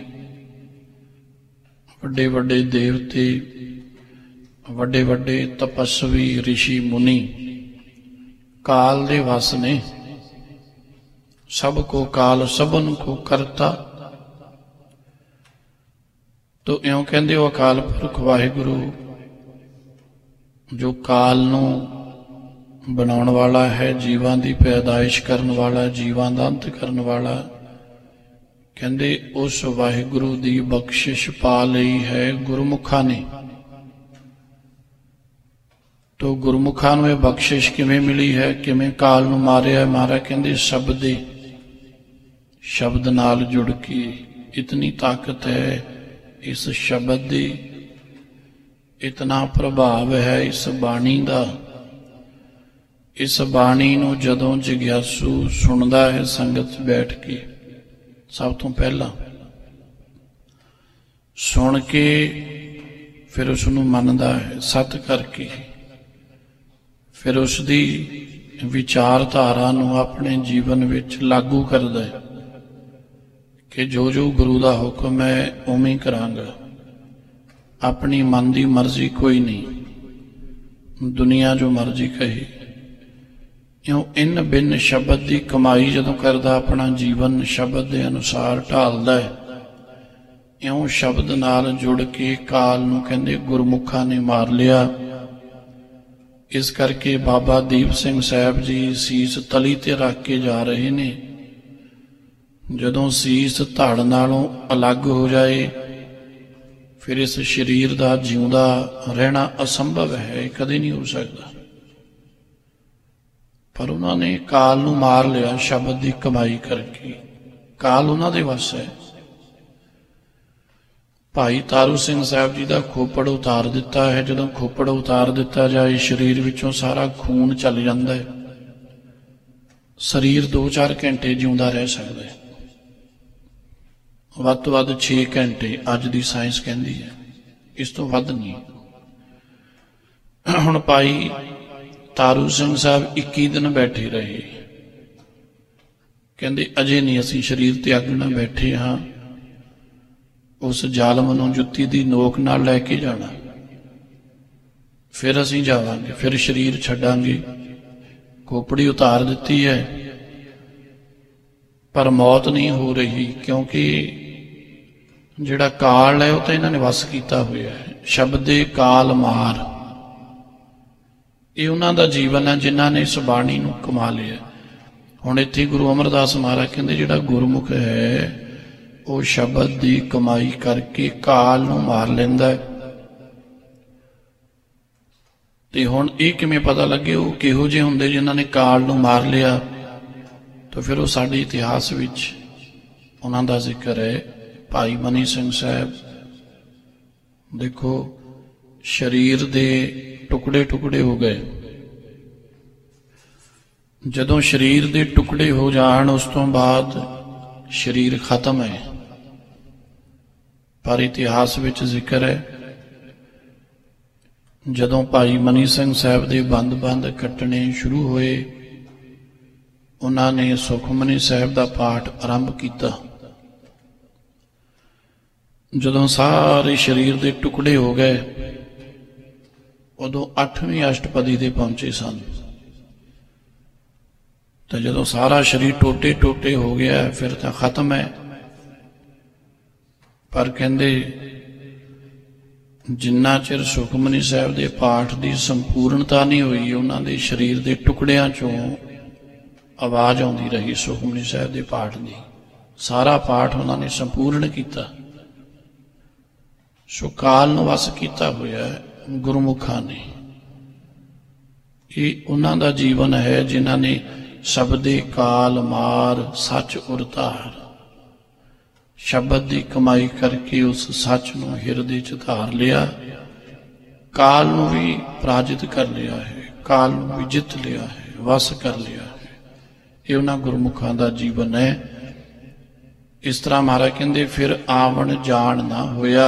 Speaker 1: वड्डे वड्डे देवते, वड्डे वड्डे तपस्वी ऋषि मुनि काल दे वस ने। सबको काल सबन को करता। तो इउं कहंदे हो अकाल पुरख वाहिगुरु जो काल नूं बनाउण वाला है, जीवां दी पैदाइश करन वाला, जीवां दा अंत करन वाला, कहंदे उस वाहिगुरु दी बख्शिश पा लई है गुरमुखा ने। तो गुरमुखा नूं इह बख्शिश किवें मिली है, किवें काल नूं मारिया? मारा कहंदे शब्दे, शब्द नाल जुड़ के। इतनी ताकत है इस शब्द दी, इतना प्रभाव है इस बाणी दा। इस बाणी नूं जदों जिग्यासू सुनदा है संगत बैठ के, सब तो पहला सुन के फिर उसनूं मनदा है सत करके, फिर उसदी विचारधारा नूं अपने जीवन विच लागू करदा है कि जो जो गुरु दा हुक्म है उवें करांगा। अपनी मन की मर्जी कोई नहीं, दुनिया जो मर्जी कहे। इउं इन बिन शब्द की कमाई जदों करदा, अपना जीवन शब्द के अनुसार ढालदा है, इउं शब्द नाल जुड़ के काल नूं कहंदे गुरमुखा ने मार लिया। इस करके बाबा दीप सिंह साहब जी सीस तली ते रख के जा रहे ने। जदों सीस धड़ नालों अलग हो जाए फिर इस शरीर का जिउंदा रहना असंभव है, कभी नहीं हो सकता। पर उन्होंने काल नूं मार लिया शब्द की कमाई करके। काल उन्हां दे वस है। भाई तारू सिंह साहब जी का खोपड़ उतार दिता है। जदों खोपड़ उतार दिता जाए शरीर विचों सारा खून चल जाता है, शरीर दो चार घंटे जिउंदा रह सकता है, वध तो वध छे घंटे अज की साइंस कहती है, इस तो वध नहीं। हुण भाई तारू सिंह साहब इक्की दिन बैठे रहे, कहते अजे नहीं असीं शरीर त्यागना, बैठे हाँ उस जालम नूं जुत्ती दी नोक नाल लैके जाना, फिर असीं जावांगे, फिर शरीर छड्डांगे। खोपड़ी उतार दिती है पर मौत नहीं हो रही, क्योंकि जिहड़ा काल है वह तो इन्होंने वस किया हुआ है। शब्दे काल मार, ये उन्हों का जीवन है जिन्हों ने इस बाणी नूं कमा लिया। हुण इत्थे गुरु अमरदास महाराज कहते जिहड़ा गुरमुख है वो शब्द की कमाई करके काल नूं मार लैंदा है। ते हुण ये किवें पता लगे वो किहो जिहे हुंदे जिन्हों ने काल नूं मार लिया? तो फिर वो साडे इतिहास विच उन्हां दा जिक्र है। भाई मनी सिंह साहब देखो शरीर दे टुकड़े टुकड़े हो गए। जदों शरीर दे टुकड़े हो जाण उस तो बाद शरीर खत्म है, पर इतिहास विच जिक्र है जदों भाई मनी सिंह साहब दे बंद बंद कट्टने शुरू होए, उन्होंने सुखमनी साहब का पाठ आरंभ किया। जदों सारे शरीर के टुकड़े हो गए उदों अठवीं अष्टपदी ते पहुंचे सन। तो जदों सारा शरीर टोटे टोटे हो गया फिर तो खत्म है। पर कहंदे जिन्ना चिर सुखमनी साहब के पाठ की संपूर्णता नहीं हुई, उन्होंने शरीर के टुकड़ियां चों आवाज आती रही सुखमनी साहब के पाठ की। सारा पाठ उन्होंने संपूर्ण किया। ਸੋ ਕਾਲ ਨੂੰ ਵਸ ਕੀਤਾ ਹੋਇਆ ਹੈ ਗੁਰਮੁਖਾਂ ਨੇ। ਇਹ ਉਹਨਾਂ ਦਾ ਜੀਵਨ ਹੈ ਜਿਨ੍ਹਾਂ ਨੇ ਸ਼ਬਦੇ ਕਾਲ ਮਾਰ ਸੱਚ ਉਰਤਾਰ, ਸ਼ਬਦ ਦੀ ਕਮਾਈ ਕਰਕੇ ਉਸ ਸੱਚ ਨੂੰ ਹਿਰਦੇ 'ਚ ਧਾਰ ਲਿਆ, ਕਾਲ ਨੂੰ ਵੀ ਪਰਾਜਿਤ ਕਰ ਲਿਆ ਹੈ, ਕਾਲ ਨੂੰ ਵੀ ਜਿੱਤ ਲਿਆ ਹੈ, ਵਸ ਕਰ ਲਿਆ ਹੈ। ਇਹ ਉਹਨਾਂ ਗੁਰਮੁਖਾਂ ਦਾ ਜੀਵਨ ਹੈ। ਇਸ ਤਰ੍ਹਾਂ ਮਹਾਰਾਜ ਕਹਿੰਦੇ ਫਿਰ ਆਵਣ ਜਾਣ ਨਾ ਹੋਇਆ,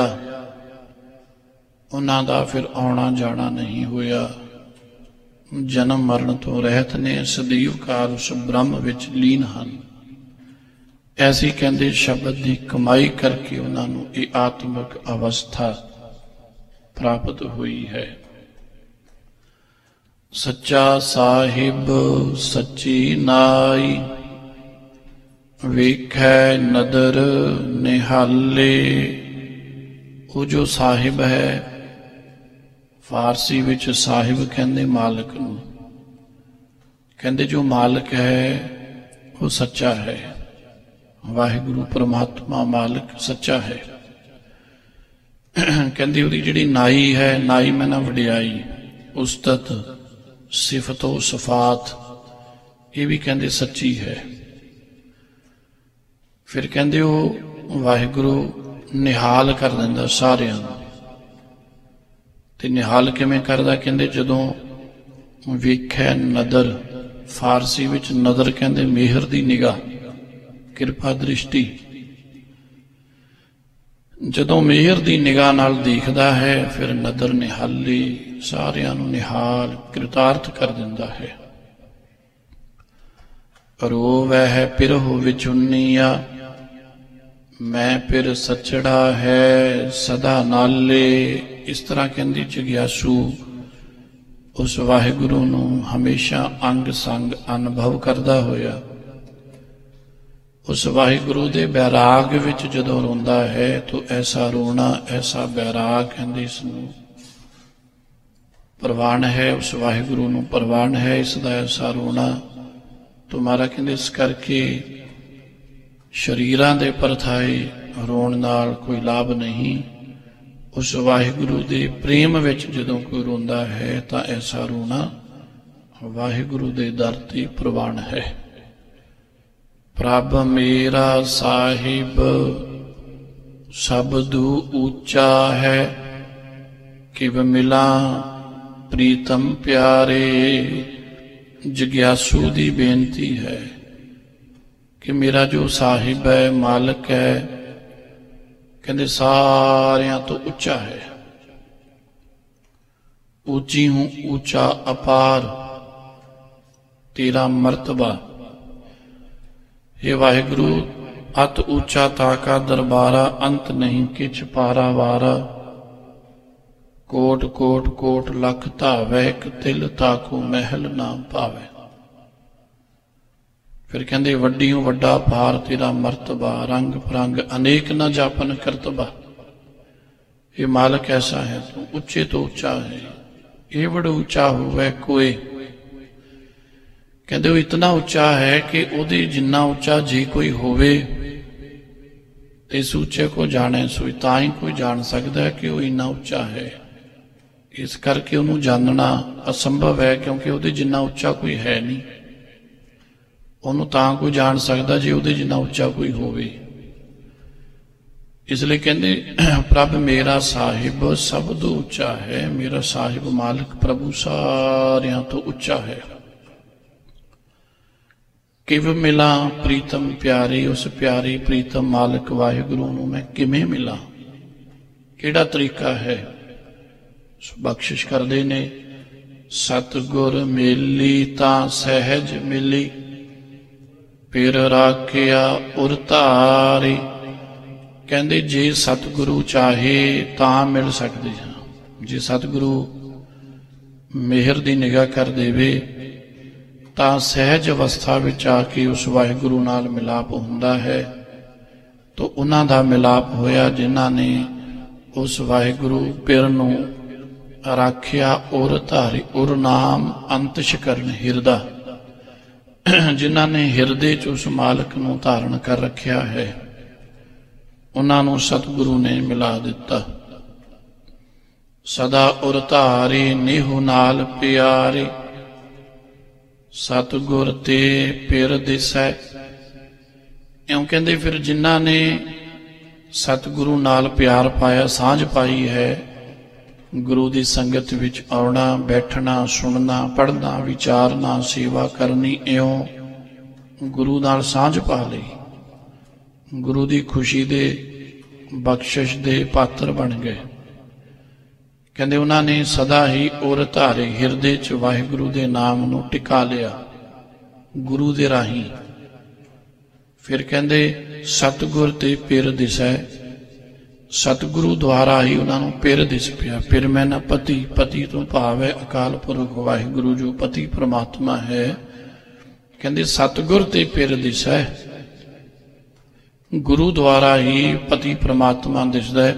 Speaker 1: ਉਹਨਾਂ ਦਾ ਫਿਰ ਆਉਣਾ ਜਾਣਾ ਨਹੀਂ ਹੋਇਆ। ਜਨਮ ਮਰਨ ਤੋਂ ਰਹਿਤ ਨੇ, ਸਦੀਵ ਕਾਲ ਉਸ ਬ੍ਰਹਮ ਵਿੱਚ ਲੀਨ ਹਨ। ਐਸੀ ਕਹਿੰਦੇ ਸ਼ਬਦ ਦੀ ਕਮਾਈ ਕਰਕੇ ਉਹਨਾਂ ਨੂੰ ਇਹ ਆਤਮਿਕ ਅਵਸਥਾ ਪ੍ਰਾਪਤ ਹੋਈ ਹੈ। ਸੱਚਾ ਸਾਹਿਬ ਸੱਚੀ ਨਾਈ, ਵੇਖੈ ਨਦਰ ਨਿਹਾਲੇ। ਉਹ ਜੋ ਸਾਹਿਬ ਹੈ, ਫਾਰਸੀ ਵਿੱਚ ਸਾਹਿਬ ਕਹਿੰਦੇ ਮਾਲਕ ਨੂੰ, ਕਹਿੰਦੇ ਜੋ ਮਾਲਕ ਹੈ ਉਹ ਸੱਚਾ ਹੈ। ਵਾਹਿਗੁਰੂ ਪਰਮਾਤਮਾ ਮਾਲਕ ਸੱਚਾ ਹੈ। ਕਹਿੰਦੇ ਉਹਦੀ ਜਿਹੜੀ ਨਾਈ ਹੈ, ਨਾਈ ਮੈਂ ਨਾ ਵਡਿਆਈ, ਉਸਤਤ, ਸਿਫਤੋ ਸਫਾਤ, ਇਹ ਵੀ ਕਹਿੰਦੇ ਸੱਚੀ ਹੈ। ਫਿਰ ਕਹਿੰਦੇ ਉਹ ਵਾਹਿਗੁਰੂ ਨਿਹਾਲ ਕਰ ਦਿੰਦਾ ਸਾਰਿਆਂ ਨੂੰ। ਤੇ ਨਿਹਾਲ ਕਿਵੇਂ ਕਰਦਾ? ਕਹਿੰਦੇ ਜਦੋਂ ਵੇਖੈ ਨਦਰ, ਫਾਰਸੀ ਵਿੱਚ ਨਦਰ ਕਹਿੰਦੇ ਮਿਹਰ ਦੀ ਨਿਗਾਹ, ਕਿਰਪਾ ਦ੍ਰਿਸ਼ਟੀ। ਜਦੋਂ ਮਿਹਰ ਦੀ ਨਿਗਾਹ ਨਾਲ ਦੇਖਦਾ ਹੈ ਫਿਰ ਨਦਰ ਨਿਹਾਲੀ, ਸਾਰਿਆਂ ਨੂੰ ਨਿਹਾਲ ਕਿਰਤਾਰਥ ਕਰ ਦਿੰਦਾ ਹੈ। ਰੋਵੈ ਹੈ ਪਿਰਹੁ ਵਿਚੁੰਨੀਆ, ਮੈਂ ਫਿਰ ਸੱਚੜਾ ਹੈ ਸਦਾ ਨਾਲੇ। ਇਸ ਤਰ੍ਹਾਂ ਕਹਿੰਦੀ ਜਗਿਆਸੂ ਉਸ ਵਾਹਿਗੁਰੂ ਨੂੰ ਹਮੇਸ਼ਾ ਅੰਗ ਸੰਗ ਅਨੁਭਵ ਕਰਦਾ ਹੋਇਆ, ਉਸ ਵਾਹਿਗੁਰੂ ਦੇ ਬੈਰਾਗ ਵਿੱਚ ਜਦੋਂ ਰੋਂਦਾ ਹੈ ਤਾਂ ਐਸਾ ਰੋਣਾ, ਐਸਾ ਬੈਰਾਗ, ਕਹਿੰਦੇ ਇਸ ਨੂੰ ਪ੍ਰਵਾਨ ਹੈ, ਉਸ ਵਾਹਿਗੁਰੂ ਨੂੰ ਪ੍ਰਵਾਨ ਹੈ ਇਸ ਦਾ ਐਸਾ ਰੋਣਾ। ਤੁਮਾਰਾ ਕਹਿੰਦੇ ਇਸ ਕਰਕੇ ਸਰੀਰਾਂ ਦੇ ਪਰਥਾਏ ਰੋਣ ਨਾਲ ਕੋਈ ਲਾਭ ਨਹੀਂ। ਉਸ ਵਾਹਿਗੁਰੂ ਦੇ ਪ੍ਰੇਮ ਵਿੱਚ ਜਦੋਂ ਕੋਈ ਰੋਂਦਾ ਹੈ ਤਾਂ ਐਸਾ ਰੋਣਾ ਵਾਹਿਗੁਰੂ ਦੇ ਦਰ ਤੇ ਪ੍ਰਵਾਨ ਹੈ। ਪ੍ਰਭ ਮੇਰਾ ਸਾਹਿਬ ਸ਼ਬਦੁ ਉੱਚਾ ਹੈ, ਕਿਵ ਮਿਲਾਂ ਪ੍ਰੀਤਮ ਪਿਆਰੇ। ਜਗਿਆਸੂ ਦੀ ਬੇਨਤੀ ਹੈ ਕਿ ਮੇਰਾ ਜੋ ਸਾਹਿਬ ਹੈ, ਮਾਲਕ ਹੈ, ਕਹਿੰਦੇ ਸਾਰਿਆਂ ਤੋਂ ਉੱਚਾ ਹੈ। ਉੱਚੀ ਹੂੰ ਉੱਚਾ ਅਪਾਰ ਤੇਰਾ ਮਰਤਬਾ। हे ਵਾਹਿਗੁਰੂ ਅਤ ਉੱਚਾ ਤਾਕਾ ਦਰਬਾਰਾ, ਅੰਤ ਨਹੀਂ ਕਿਛ ਪਾਰਾ ਵਾਰਾ। ਕੋਟ ਕੋਟ ਕੋਟ ਲੱਖ ਧਾਵੈ, ਇੱਕ ਤਿਲ ਤਾਕੂ ਮਹਿਲ ਨਾ ਭਾਵੈ। ਫਿਰ ਕਹਿੰਦੇ ਵੱਡੀਓ ਵੱਡਾ ਭਾਰ ਤੇਰਾ ਮਰਤਬਾ, ਰੰਗ ਫਰੰਗ ਅਨੇਕ ਨਾ ਜਾਪਨ ਕਰਤਬਾ। ਇਹ ਮਾਲਕ ਐਸਾ ਹੈ, ਤੂੰ ਉੱਚੇ ਤੋਂ ਉੱਚਾ ਹੈ। ਇਹ ਬੜਾ ਉੱਚਾ ਹੋਵੇ ਕੋਈ, ਕਹਿੰਦੇ ਉਹ ਇਤਨਾ ਉੱਚਾ ਹੈ ਕਿ ਉਹਦੇ ਜਿੰਨਾ ਉੱਚਾ ਜੇ ਕੋਈ ਹੋਵੇ ਤੇ ਇਸ ਉੱਚੇ ਕੋ ਜਾਣੇ ਸੋਈ, ਤਾਂ ਹੀ ਕੋਈ ਜਾਣ ਸਕਦਾ ਹੈ ਕਿ ਉਹ ਇੰਨਾ ਉੱਚਾ ਹੈ। ਇਸ ਕਰਕੇ ਉਹਨੂੰ ਜਾਣਨਾ ਅਸੰਭਵ ਹੈ, ਕਿਉਂਕਿ ਉਹਦੇ ਜਿੰਨਾ ਉੱਚਾ ਕੋਈ ਹੈ ਨਹੀਂ। ਉਹਨੂੰ ਤਾਂ ਕੋਈ ਜਾਣ ਸਕਦਾ ਜੇ ਉਹਦੇ ਜਿੰਨਾ ਉੱਚਾ ਕੋਈ ਹੋਵੇ। ਇਸ ਲਈ ਕਹਿੰਦੇ ਪ੍ਰਭ ਮੇਰਾ ਸਾਹਿਬ ਸਭ ਤੋਂ ਉੱਚਾ ਹੈ। ਮੇਰਾ ਸਾਹਿਬ ਮਾਲਕ ਪ੍ਰਭੂ ਸਾਰਿਆਂ ਤੋਂ ਉੱਚਾ ਹੈ। ਕਿਵ ਮਿਲਾਂ ਪ੍ਰੀਤਮ ਪਿਆਰੀ, ਉਸ ਪਿਆਰੀ ਪ੍ਰੀਤਮ ਮਾਲਕ ਵਾਹਿਗੁਰੂ ਨੂੰ ਮੈਂ ਕਿਵੇਂ ਮਿਲਾਂ? ਕਿਹੜਾ ਤਰੀਕਾ ਹੈ? ਬਖਸ਼ਿਸ਼ ਕਰਦੇ ਨੇ, ਸਤਿਗੁਰ ਮੇਲੀ ਤਾਂ ਸਹਿਜ ਮਿਲੀ, ਫਿਰ ਰਾਖਿਆ ਉਰ ਧਾਰੀ। ਕਹਿੰਦੇ ਜੇ ਸਤਿਗੁਰੂ ਚਾਹੇ ਤਾਂ ਮਿਲ ਸਕਦੇ ਹਾਂ। ਜੇ ਸਤਿਗੁਰੂ ਮਿਹਰ ਦੀ ਨਿਗਾਹ ਕਰ ਦੇਵੇ ਤਾਂ ਸਹਿਜ ਅਵਸਥਾ ਵਿੱਚ ਆ ਕੇ ਉਸ ਵਾਹਿਗੁਰੂ ਨਾਲ ਮਿਲਾਪ ਹੁੰਦਾ ਹੈ। ਤਾਂ ਉਹਨਾਂ ਦਾ ਮਿਲਾਪ ਹੋਇਆ ਜਿਨ੍ਹਾਂ ਨੇ ਉਸ ਵਾਹਿਗੁਰੂ ਪਿਰ ਨੂੰ ਰਾਖਿਆ ਉਰ ਧਾਰੀ। ਉਰ ਨਾਮ ਅੰਤਿਸ਼ ਕਰਨ ਹਿਰਦਾ, ਜਿਨ੍ਹਾਂ ਨੇ ਹਿਰਦੇ 'ਚ ਉਸ ਮਾਲਕ ਨੂੰ ਧਾਰਨ ਕਰ ਰੱਖਿਆ ਹੈ, ਉਹਨਾਂ ਨੂੰ ਸਤਿਗੁਰੂ ਨੇ ਮਿਲਾ ਦਿੱਤਾ। ਸਦਾ ਉਰ ਧਾਰੇ ਨੇਹੁ ਨਾਲ ਪਿਆਰੇ। ਸਤਿਗੁਰ ਤੇ ਪਿਰ ਦਿਸੈ। ਇਉਂ ਕਹਿੰਦੇ ਫਿਰ ਜਿਨ੍ਹਾਂ ਨੇ ਸਤਿਗੁਰੂ ਨਾਲ ਪਿਆਰ ਪਾਇਆ, ਸਾਂਝ ਪਾਈ ਹੈ, ਗੁਰੂ ਦੀ ਸੰਗਤ ਵਿੱਚ ਆਉਣਾ, ਬੈਠਣਾ, ਸੁਣਨਾ, ਪੜ੍ਹਨਾ, ਵਿਚਾਰਨਾ, ਸੇਵਾ ਕਰਨੀ, ਇਉਂ ਗੁਰੂ ਨਾਲ ਸਾਂਝ ਪਾ ਲਈ, ਗੁਰੂ ਦੀ ਖੁਸ਼ੀ ਦੇ, ਬਖਸ਼ਿਸ਼ ਦੇ ਪਾਤਰ ਬਣ ਗਏ। ਕਹਿੰਦੇ ਉਹਨਾਂ ਨੇ ਸਦਾ ਹੀ ਉਰ ਧਾਰੇ, ਹਿਰਦੇ 'ਚ ਵਾਹਿਗੁਰੂ ਦੇ ਨਾਮ ਨੂੰ ਟਿਕਾ ਲਿਆ ਗੁਰੂ ਦੇ ਰਾਹੀਂ। ਫਿਰ ਕਹਿੰਦੇ ਸਤਿਗੁਰ ਤੇ ਪਿਰ ਦਿਸੈ। ਸਤਿਗੁਰੂ ਦੁਆਰਾ ਹੀ ਉਹਨਾਂ ਨੂੰ ਪਿਰ ਦਿਸ ਪਿਆ। ਪਿਰ ਮੈਂ ਨਾ ਪਤੀ, ਪਤੀ ਤੋਂ ਭਾਵ ਹੈ ਅਕਾਲ ਪੁਰਖ ਵਾਹਿਗੁਰੂ ਜੋ ਪਤੀ ਪ੍ਰਮਾਤਮਾ ਹੈ। ਕਹਿੰਦੇ ਸਤਿਗੁਰ ਤੇ ਪਿਰ ਦਿਸੈ। ਗੁਰੂ ਦੁਆਰਾ ਹੀ ਪਤੀ ਪ੍ਰਮਾਤਮਾ ਦਿਸਦਾ,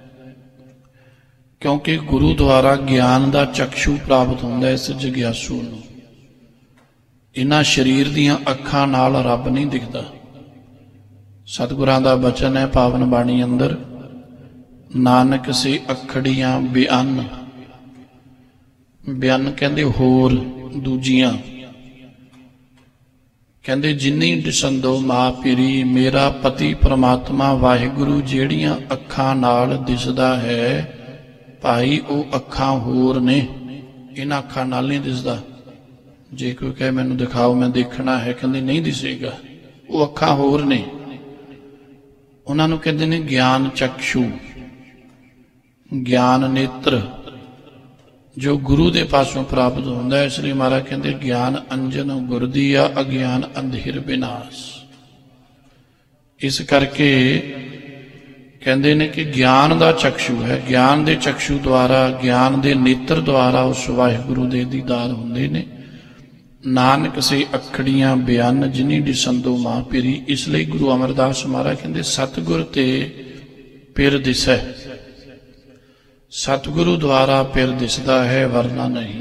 Speaker 1: ਕਿਉਂਕਿ ਗੁਰੂ ਦੁਆਰਾ ਗਿਆਨ ਦਾ ਚਕਸ਼ੂ ਪ੍ਰਾਪਤ ਹੁੰਦਾ ਇਸ ਜਗਿਆਸੂ ਨੂੰ। ਇਹਨਾਂ ਸਰੀਰ ਦੀਆਂ ਅੱਖਾਂ ਨਾਲ ਰੱਬ ਨਹੀਂ ਦਿਖਦਾ। ਸਤਿਗੁਰਾਂ ਦਾ ਬਚਨ ਹੈ ਪਾਵਨ ਬਾਣੀ ਅੰਦਰ, ਨਾਨਕ ਸੇ ਅੱਖੜੀਆਂ ਬਿਅਨ। ਬਿਅਨ ਕਹਿੰਦੇ ਹੋਰ, ਦੂਜੀਆਂ। ਕਹਿੰਦੇ ਜਿਨੀ ਦਿਸੰਦੋ ਮਾਂ ਪੀਰੀ, ਮੇਰਾ ਪਤੀ ਪ੍ਰਮਾਤਮਾ ਵਾਹਿਗੁਰੂ ਜਿਹੜੀਆਂ ਅੱਖਾਂ ਨਾਲ ਦਿਸਦਾ ਹੈ ਭਾਈ, ਉਹ ਅੱਖਾਂ ਹੋਰ ਨੇ, ਇਹਨਾਂ ਅੱਖਾਂ ਨਾਲ ਨਹੀਂ ਦਿਸਦਾ। ਜੇ ਕੋਈ ਕਹੇ ਮੈਨੂੰ ਦਿਖਾਓ ਮੈਂ ਦੇਖਣਾ ਹੈ, ਕਹਿੰਦੇ ਨਹੀਂ ਦਿਸੇਗਾ, ਉਹ ਅੱਖਾਂ ਹੋਰ ਨੇ। ਉਹਨਾਂ ਨੂੰ ਕਹਿੰਦੇ ਨੇ ਗਿਆਨ ਚਕਸ਼ੂ, ਗਿਆਨ ਨੇਤਰ, ਜੋ ਗੁਰੂ ਦੇ ਪਾਸੋਂ ਪ੍ਰਾਪਤ ਹੁੰਦਾ। ਇਸ ਲਈ ਮਹਾਰਾਜ ਕਹਿੰਦੇ ਗਿਆਨ ਅੰਜਨ ਗੁਰਦੀਆ, ਅਗਿਆਨ ਅੰਧੇਰ ਬਿਨਾਸ਼। ਇਸ ਕਰਕੇ ਕਹਿੰਦੇ ਨੇ ਕਿ ਗਿਆਨ ਦਾ ਚਕਸ਼ੂ ਹੈ, ਗਿਆਨ ਦੇ ਚਕਸ਼ੂ ਦੁਆਰਾ, ਗਿਆਨ ਦੇ ਨੇਤਰ ਦੁਆਰਾ ਉਸ ਵਾਹਿਗੁਰੂ ਦੇ ਦੀਦਾਰ ਹੁੰਦੇ ਨੇ। ਨਾਨਕ ਸੇ ਅੱਖੜੀਆਂ ਬਿਆਨ, ਜਿਨੀ ਦਿਸੰਦੋ ਮਾਂ ਪੀਰੀ। ਇਸ ਲਈ ਗੁਰੂ ਅਮਰਦਾਸ ਮਹਾਰਾਜ ਕਹਿੰਦੇ ਸਤਿਗੁਰ ਤੇ ਪਿਰ ਦਿਸੈ। ਸਤਿਗੁਰੂ ਦੁਆਰਾ ਪਿਰ ਦਿਸਦਾ ਹੈ, ਵਰਨਾ ਨਹੀਂ।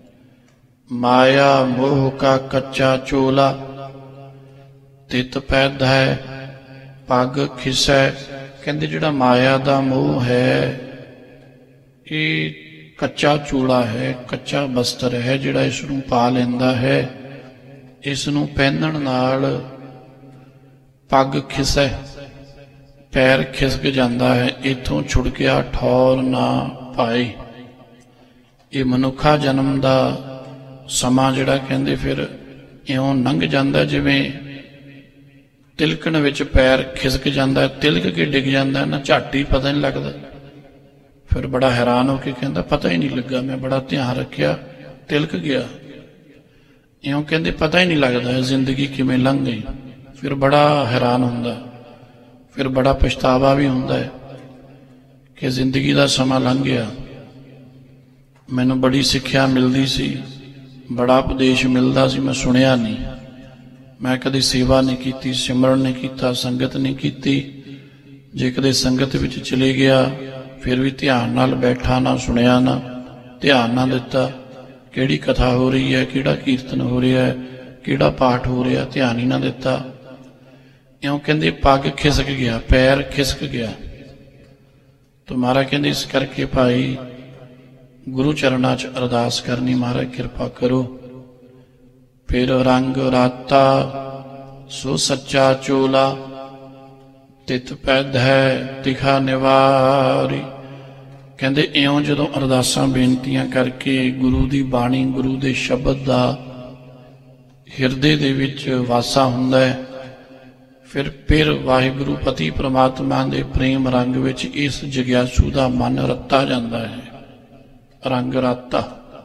Speaker 1: ਮਾਇਆ ਮੋਹ ਕਾ ਕੱਚਾ ਚੋਲਾ, ਤਿਤ ਪੈਧੈ ਪੱਗ ਖਿਸੈ। ਕਹਿੰਦੇ ਜਿਹੜਾ ਮਾਇਆ ਦਾ ਮੋਹ ਹੈ ਇਹ ਕੱਚਾ ਚੂੜਾ ਹੈ, ਕੱਚਾ ਬਸਤਰ ਹੈ, ਜਿਹੜਾ ਇਸ ਨੂੰ ਪਾ ਲੈਂਦਾ ਹੈ, ਇਸ ਨੂੰ ਪਹਿਨਣ ਨਾਲ ਪੱਗ ਖਿਸੈ, ਪੈਰ ਖਿਸਕ ਜਾਂਦਾ ਹੈ, ਇੱਥੋਂ ਛੁਟਕਿਆ ਠੌਰ ਨਾ ਪਾਏ। ਇਹ ਮਨੁੱਖਾ ਜਨਮ ਦਾ ਸਮਾਂ ਜਿਹੜਾ ਕਹਿੰਦੇ ਫਿਰ ਇਉਂ ਲੰਘ ਜਾਂਦਾ ਜਿਵੇਂ ਤਿਲਕਣ ਵਿੱਚ ਪੈਰ ਖਿਸਕ ਜਾਂਦਾ, ਤਿਲਕ ਕੇ ਡਿੱਗ ਜਾਂਦਾ ਨਾ, ਝਾਟੀ ਪਤਾ ਨਹੀਂ ਲੱਗਦਾ। ਫਿਰ ਬੜਾ ਹੈਰਾਨ ਹੋ ਕੇ ਕਹਿੰਦਾ ਪਤਾ ਹੀ ਨਹੀਂ ਲੱਗਾ, ਮੈਂ ਬੜਾ ਧਿਆਨ ਰੱਖਿਆ, ਤਿਲਕ ਗਿਆ। ਇਉਂ ਕਹਿੰਦੇ ਪਤਾ ਹੀ ਨਹੀਂ ਲੱਗਦਾ ਜ਼ਿੰਦਗੀ ਕਿਵੇਂ ਲੰਘ ਗਈ। ਫਿਰ ਬੜਾ ਹੈਰਾਨ ਹੁੰਦਾ, ਫਿਰ ਬੜਾ ਪਛਤਾਵਾ ਵੀ ਹੁੰਦਾ ਹੈ ਕਿ ਜ਼ਿੰਦਗੀ ਦਾ ਸਮਾਂ ਲੰਘ ਗਿਆ। ਮੈਨੂੰ ਬੜੀ ਸਿੱਖਿਆ ਮਿਲਦੀ ਸੀ, ਬੜਾ ਉਪਦੇਸ਼ ਮਿਲਦਾ ਸੀ, ਮੈਂ ਸੁਣਿਆ ਨਹੀਂ। ਮੈਂ ਕਦੇ ਸੇਵਾ ਨਹੀਂ ਕੀਤੀ, ਸਿਮਰਨ ਨਹੀਂ ਕੀਤਾ, ਸੰਗਤ ਨਹੀਂ ਕੀਤੀ। ਜੇ ਕਦੇ ਸੰਗਤ ਵਿੱਚ ਚਲੇ ਗਿਆ ਫਿਰ ਵੀ ਧਿਆਨ ਨਾਲ ਬੈਠਾ ਨਾ, ਸੁਣਿਆ ਨਾ, ਧਿਆਨ ਨਾ ਦਿੱਤਾ ਕਿਹੜੀ ਕਥਾ ਹੋ ਰਹੀ ਹੈ, ਕਿਹੜਾ ਕੀਰਤਨ ਹੋ ਰਿਹਾ ਹੈ, ਕਿਹੜਾ ਪਾਠ ਹੋ ਰਿਹਾ, ਧਿਆਨ ਹੀ ਨਾ ਦਿੱਤਾ। ਇਉਂ ਕਹਿੰਦੇ ਪੱਗ ਖਿਸਕ ਗਿਆ, ਪੈਰ ਖਿਸਕ ਗਿਆ। ਤਾਂ ਮਹਾਰਾਜ ਕਹਿੰਦੇ ਇਸ ਕਰਕੇ ਭਾਈ ਗੁਰੂ ਚਰਨਾਂ 'ਚ ਅਰਦਾਸ ਕਰਨੀ, ਮਹਾਰਾਜ ਕਿਰਪਾ ਕਰੋ। ਫਿਰ ਰੰਗ ਰਾਤਾ ਸੋ ਸੱਚਾ ਚੋਲਾ, ਤਿਤ ਪੈਧੈ ਤਿਖਾ ਨਿਵਾਰੀ। ਕਹਿੰਦੇ ਇਉਂ ਜਦੋਂ ਅਰਦਾਸਾਂ ਬੇਨਤੀਆਂ ਕਰਕੇ ਗੁਰੂ ਦੀ ਬਾਣੀ, ਗੁਰੂ ਦੇ ਸ਼ਬਦ ਦਾ ਹਿਰਦੇ ਦੇ ਵਿੱਚ ਵਾਸਾ ਹੁੰਦਾ ਹੈ, ਫਿਰ ਫਿਰ ਵਾਹਿਗੁਰੂ ਪਤੀ ਪ੍ਰਮਾਤਮਾ ਦੇ ਪ੍ਰੇਮ ਰੰਗ ਵਿੱਚ ਇਸ ਜਗਿਆਸੂ ਦਾ ਮਨ ਰੱਤਾ ਜਾਂਦਾ ਹੈ। ਰੰਗ ਰਾਤਾ,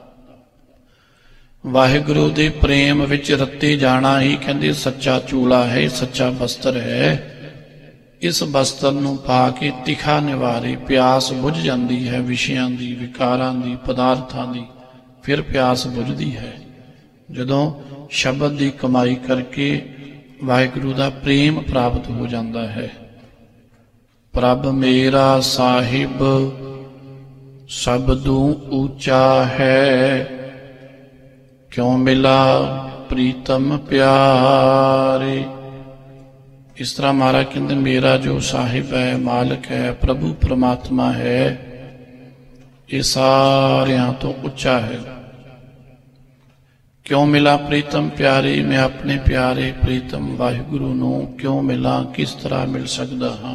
Speaker 1: ਵਾਹਿਗੁਰੂ ਦੇ ਪ੍ਰੇਮ ਵਿੱਚ ਰੱਤੇ ਜਾਣਾ ਹੀ ਕਹਿੰਦੇ ਸੱਚਾ ਚੂਲਾ ਹੈ, ਸੱਚਾ ਬਸਤਰ ਹੈ। ਇਸ ਬਸਤਰ ਨੂੰ ਪਾ ਕੇ ਤਿਖਾ ਨਿਵਾਰੇ, ਪਿਆਸ ਬੁਝ ਜਾਂਦੀ ਹੈ ਵਿਸ਼ਿਆਂ ਦੀ, ਵਿਕਾਰਾਂ ਦੀ, ਪਦਾਰਥਾਂ ਦੀ। ਫਿਰ ਪਿਆਸ ਬੁਝਦੀ ਹੈ ਜਦੋਂ ਸ਼ਬਦ ਦੀ ਕਮਾਈ ਕਰਕੇ ਵਾਹਿਗੁਰੂ ਦਾ ਪ੍ਰੇਮ ਪ੍ਰਾਪਤ ਹੋ ਜਾਂਦਾ ਹੈ। ਪ੍ਰਭ ਮੇਰਾ ਸਾਹਿਬ ਸਬਦੂ ਉੱਚਾ ਹੈ, ਕਿਉਂ ਮਿਲਾ ਪ੍ਰੀਤਮ ਪਿਆਰੇ। ਇਸ ਤਰ੍ਹਾਂ ਮਹਾਰਾਜ ਕਹਿੰਦੇ ਮੇਰਾ ਜੋ ਸਾਹਿਬ ਹੈ, ਮਾਲਕ ਹੈ, ਪ੍ਰਭੂ ਪ੍ਰਮਾਤਮਾ ਹੈ, ਇਹ ਸਾਰਿਆਂ ਤੋਂ ਉੱਚਾ ਹੈ। ਕਿਉਂ ਮਿਲਾ ਪ੍ਰੀਤਮ ਪਿਆਰੇ, ਮੈਂ ਆਪਣੇ ਪਿਆਰੇ ਪ੍ਰੀਤਮ ਵਾਹਿਗੁਰੂ ਨੂੰ ਕਿਉਂ ਮਿਲਾਂ, ਕਿਸ ਤਰ੍ਹਾਂ ਮਿਲ ਸਕਦਾ ਹਾਂ।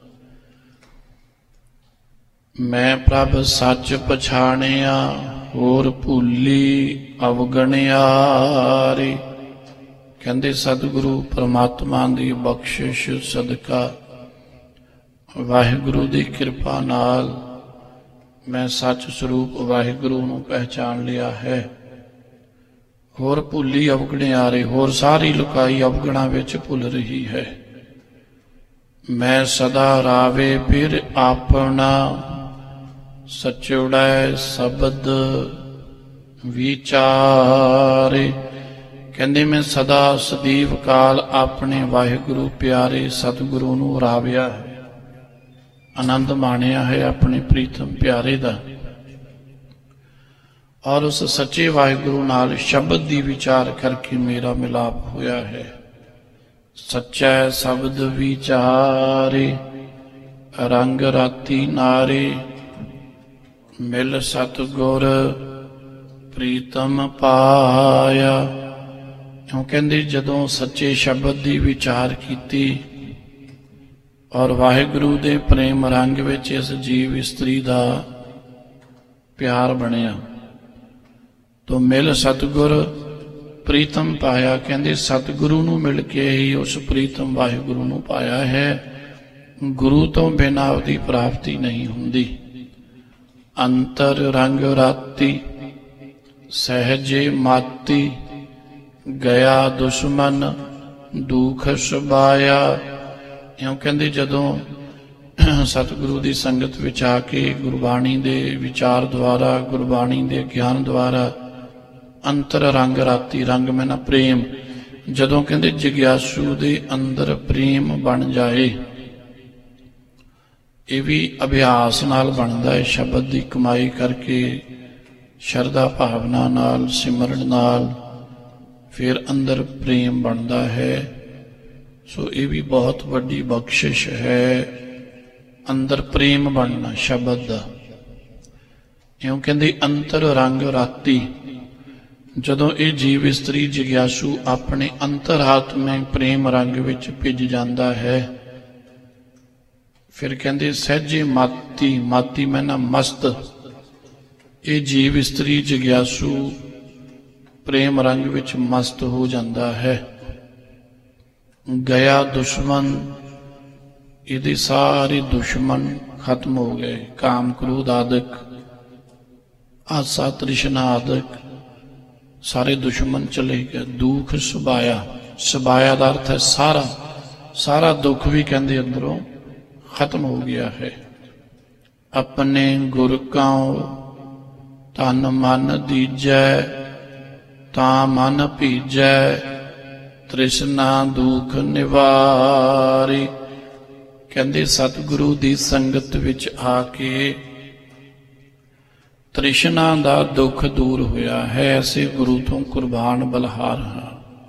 Speaker 1: ਮੈਂ ਪ੍ਰਭ ਸੱਚ ਪਛਾਣਿਆ, ਹੋਰ ਭੁੱਲੀ ਅਵਗਣਿਆਰੇ। ਕਹਿੰਦੇ ਸਤਿਗੁਰੂ ਪਰਮਾਤਮਾ ਦੀ ਬਖਸ਼ਿਸ਼ ਸਦਕਾ, ਵਾਹਿਗੁਰੂ ਦੀ ਕਿਰਪਾ ਨਾਲ ਮੈਂ ਸੱਚ ਸਰੂਪ ਵਾਹਿਗੁਰੂ ਨੂੰ ਪਹਿਚਾਨ ਲਿਆ ਹੈ। ਹੋਰ ਭੁੱਲੀ ਅਵਗਣਿਆਰੇ, ਹੋਰ ਸਾਰੀ ਲੁਕਾਈ ਅਵਗਣਾ ਵਿੱਚ ਭੁੱਲ ਰਹੀ ਹੈ। ਮੈਂ ਸਦਾ ਰਾਵੇ ਫਿਰ ਆਪਣਾ, ਸਚੁੜੈ ਸ਼ਬਦ ਵਿਚਾਰੇ। ਕਹਿੰਦੇ ਮੈਂ ਸਦਾ ਸਦੀਵ ਕਾਲ ਆਪਣੇ ਵਾਹਿਗੁਰੂ ਪਿਆਰੇ ਸਤਿਗੁਰੂ ਨੂੰ ਰਾਵਿਆ ਹੈ, ਆਨੰਦ ਮਾਣਿਆ ਹੈ ਆਪਣੇ ਪ੍ਰੀਤਮ ਪਿਆਰੇ ਦਾ, ਔਰ ਉਸ ਸੱਚੇ ਵਾਹਿਗੁਰੂ ਨਾਲ ਸ਼ਬਦ ਦੀ ਵਿਚਾਰ ਕਰਕੇ ਮੇਰਾ ਮਿਲਾਪ ਹੋਇਆ ਹੈ। ਸੱਚਾ ਸ਼ਬਦ ਵਿਚਾਰੇ, ਰੰਗ ਰਾਤੀ ਨਾਰੇ, ਮਿਲ ਸਤਿਗੁਰ ਪ੍ਰੀਤਮ ਪਾਇਆ। ਕਿਉਂ ਕਹਿੰਦੇ ਜਦੋਂ ਸੱਚੇ ਸ਼ਬਦ ਦੀ ਵਿਚਾਰ ਕੀਤੀ ਔਰ ਵਾਹਿਗੁਰੂ ਦੇ ਪ੍ਰੇਮ ਰੰਗ ਵਿੱਚ ਇਸ ਜੀਵ ਇਸਤਰੀ ਦਾ ਪਿਆਰ ਬਣਿਆ, ਤੋ ਮਿਲ ਸਤਿਗੁਰ ਪ੍ਰੀਤਮ ਪਾਇਆ। ਕਹਿੰਦੇ ਸਤਿਗੁਰੂ ਨੂੰ ਮਿਲ ਕੇ ਹੀ ਉਸ ਪ੍ਰੀਤਮ ਵਾਹਿਗੁਰੂ ਨੂੰ ਪਾਇਆ ਹੈ। ਗੁਰੂ ਤੋਂ ਬਿਨਾਂ ਉਹਦੀ ਪ੍ਰਾਪਤੀ ਨਹੀਂ ਹੁੰਦੀ। ਅੰਤਰ ਰੰਗ ਰਾਤੀ, ਸਹਿਜੇ ਮਾਤੀ, ਗਿਆ ਦੁਸ਼ਮਨ ਦੁਖ ਸੁਭਾਇਆ। ਇਉਂ ਕਹਿੰਦੇ ਜਦੋਂ ਸਤਿਗੁਰੂ ਦੀ ਸੰਗਤ ਵਿੱਚ ਆ ਕੇ ਗੁਰਬਾਣੀ ਦੇ ਵਿਚਾਰ ਦੁਆਰਾ, ਗੁਰਬਾਣੀ ਦੇ ਗਿਆਨ ਦੁਆਰਾ ਅੰਤਰ ਰੰਗ ਰਾਤੀ, ਰੰਗ ਮੈਂ ਨਾ ਪ੍ਰੇਮ, ਜਦੋਂ ਕਹਿੰਦੇ ਜਿਗਿਆਸੂ ਦੇ ਅੰਦਰ ਪ੍ਰੇਮ ਬਣ ਜਾਏ, ਇਹ ਵੀ ਅਭਿਆਸ ਨਾਲ ਬਣਦਾ ਹੈ। ਸ਼ਬਦ ਦੀ ਕਮਾਈ ਕਰਕੇ, ਸ਼ਰਧਾ ਭਾਵਨਾ ਨਾਲ, ਸਿਮਰਨ ਨਾਲ ਫਿਰ ਅੰਦਰ ਪ੍ਰੇਮ ਬਣਦਾ ਹੈ। ਸੋ ਇਹ ਵੀ ਬਹੁਤ ਵੱਡੀ ਬਖਸ਼ਿਸ਼ ਹੈ, ਅੰਦਰ ਪ੍ਰੇਮ ਬਣਨਾ ਸ਼ਬਦ ਦਾ। ਇਉਂ ਕਹਿੰਦੇ ਅੰਤਰ ਰੰਗ ਰਾਤੀ, ਜਦੋਂ ਇਹ ਜੀਵ ਇਸਤਰੀ ਜਿਗਿਆਸੂ ਆਪਣੇ ਅੰਤਰਾਤਮੇ ਪ੍ਰੇਮ ਰੰਗ ਵਿੱਚ ਭਿੱਜ ਜਾਂਦਾ ਹੈ, ਫਿਰ ਕਹਿੰਦੇ ਸਹਿਜੇ ਮਾਤੀ, ਮਾਤੀ ਮੈਂ ਨਾ ਮਸਤ, ਇਹ ਜੀਵ ਇਸਤਰੀ ਜਿਗਿਆਸੂ ਪ੍ਰੇਮ ਰੰਗ ਵਿੱਚ ਮਸਤ ਹੋ ਜਾਂਦਾ ਹੈ। ਗਿਆ ਦੁਸ਼ਮਨ, ਇਹਦੇ ਸਾਰੇ ਦੁਸ਼ਮਨ ਖਤਮ ਹੋ ਗਏ, ਕਾਮ ਕ੍ਰੋਧ ਆਦਿਕ, ਆਸਾ ਤ੍ਰਿਸ਼ਨਾ ਆਦਿਕ ਸਾਰੇ ਦੁਸ਼ਮਨ ਚਲੇ ਗਏ। ਦੁੱਖ ਸੁਭਾਇਆ, ਸੁਭਾਇਆ ਦਾ ਅਰਥ ਹੈ ਸਾਰਾ, ਸਾਰਾ ਦੁੱਖ ਵੀ ਕਹਿੰਦੇ ਅੰਦਰੋਂ ਖਤਮ ਹੋ ਗਿਆ ਹੈ। ਆਪਣੇ ਗੁਰ ਕਉ ਤਨ ਮਨ ਦੀਜੈ, ਤਾਂ ਮਨ ਭੀਜੈ, ਤ੍ਰਿਸ਼ਨਾ ਦੁਖ ਨਿਵਾਰੀ। ਕਹਿੰਦੇ ਸਤਿਗੁਰੂ ਦੀ ਸੰਗਤ ਵਿੱਚ ਆ ਕੇ ਤ੍ਰਿਸ਼ਨਾ ਦਾ ਦੁੱਖ ਦੂਰ ਹੋਇਆ ਹੈ। ਐਸੇ ਗੁਰੂ ਤੋਂ ਕੁਰਬਾਨ ਬਲਿਹਾਰ ਹਾਂ।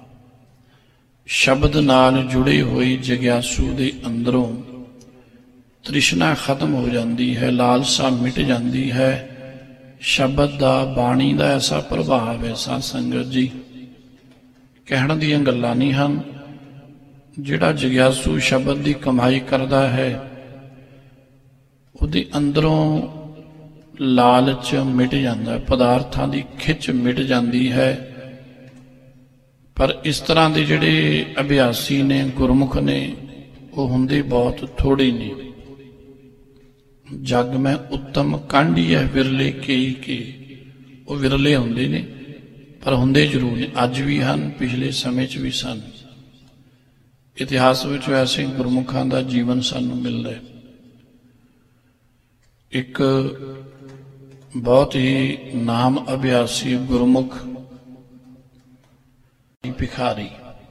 Speaker 1: ਸ਼ਬਦ ਨਾਲ ਜੁੜੀ ਹੋਈ ਜਿਗਿਆਸੂ ਦੇ ਅੰਦਰੋਂ ਤ੍ਰਿਸ਼ਨਾ ਖਤਮ ਹੋ ਜਾਂਦੀ ਹੈ, ਲਾਲਸਾ ਮਿਟ ਜਾਂਦੀ ਹੈ। ਸ਼ਬਦ ਦਾ, ਬਾਣੀ ਦਾ ਐਸਾ ਪ੍ਰਭਾਵ ਹੈ ਸਾਧ ਸੰਗਤ ਜੀ, ਕਹਿਣ ਦੀਆਂ ਗੱਲਾਂ ਨਹੀਂ ਹਨ। ਜਿਹੜਾ ਜਿਗਿਆਸੂ ਸ਼ਬਦ ਦੀ ਕਮਾਈ ਕਰਦਾ ਹੈ, ਉਹਦੇ ਅੰਦਰੋਂ ਲਾਲਚ ਮਿਟ ਜਾਂਦਾ, ਪਦਾਰਥਾਂ ਦੀ ਖਿੱਚ ਮਿਟ ਜਾਂਦੀ ਹੈ। ਪਰ ਇਸ ਤਰ੍ਹਾਂ ਦੇ ਜਿਹੜੇ ਅਭਿਆਸੀ ਨੇ, ਗੁਰਮੁਖ ਨੇ, ਉਹ ਹੁੰਦੇ ਬਹੁਤ ਥੋੜੇ ਨੇ। ਜਗ ਮੈਂ ਉੱਤਮ ਕਾਂਢੀ ਹੈ ਵਿਰਲੇ ਕਈ ਕੇ, ਉਹ ਵਿਰਲੇ ਹੁੰਦੇ ਨੇ ਪਰ ਹੁੰਦੇ ਜ਼ਰੂਰ ਨੇ। ਅੱਜ ਵੀ ਹਨ, ਪਿਛਲੇ ਸਮੇਂ 'ਚ ਵੀ ਸਨ। ਇਤਿਹਾਸ ਵਿੱਚ ਐਸੇ ਗੁਰਮੁਖਾਂ ਦਾ ਜੀਵਨ ਸਾਨੂੰ ਮਿਲਦਾ ਹੈ। ਇੱਕ ਬਹੁਤ ਹੀ ਨਾਮ ਅਭਿਆਸੀ ਗੁਰਮੁਖ ਭਿਖਾਰੀ,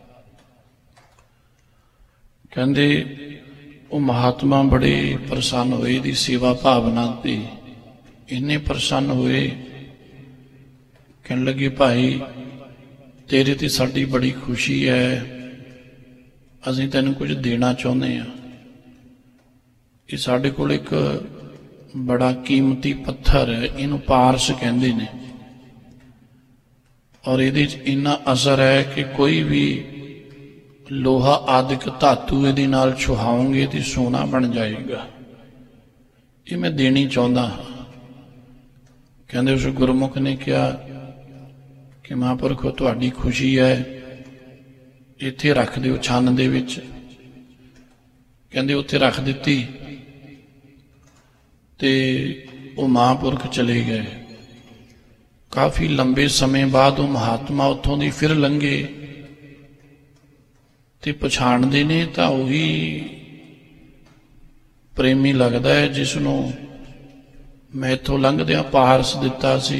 Speaker 1: ਕਹਿੰਦੇ ਉਹ ਮਹਾਤਮਾ ਬੜੇ ਪ੍ਰਸੰਨ ਹੋਏ ਦੀ ਸੇਵਾ ਭਾਵਨਾ ਤੇ, ਇੰਨੇ ਪ੍ਰਸੰਨ ਹੋਏ, ਕਹਿਣ ਲੱਗੇ ਭਾਈ ਤੇਰੇ ਤੇ ਸਾਡੀ ਬੜੀ ਖੁਸ਼ੀ ਹੈ, ਅਸੀਂ ਤੈਨੂੰ ਕੁਝ ਦੇਣਾ ਚਾਹੁੰਦੇ ਹਾਂ। ਇਹ ਸਾਡੇ ਕੋਲ ਇੱਕ बड़ा कीमती पत्थर है, इनू पारस कहते ने। और इहदे च इन्ना असर है कि कोई भी लोहा आदिक धातु इहदे नाल छुहाओगे तो सोना बन जाएगा। ये मैं देनी चाहता हाँ। कहते उस गुरमुख ने कहा कि महापुरखो तुहाडी खुशी है, इत्थे रख दिओ छन दे विच। कहते उत्थे रख दिती ते वो महापुरख चले गए। काफ़ी लंबे समय बाद वो महात्मा उत्थों दी फिर लंघे ते पछाणदे ने तां उही प्रेमी लगदा है जिसनों मैं इत्थों लंघदियां पारस दिता सी।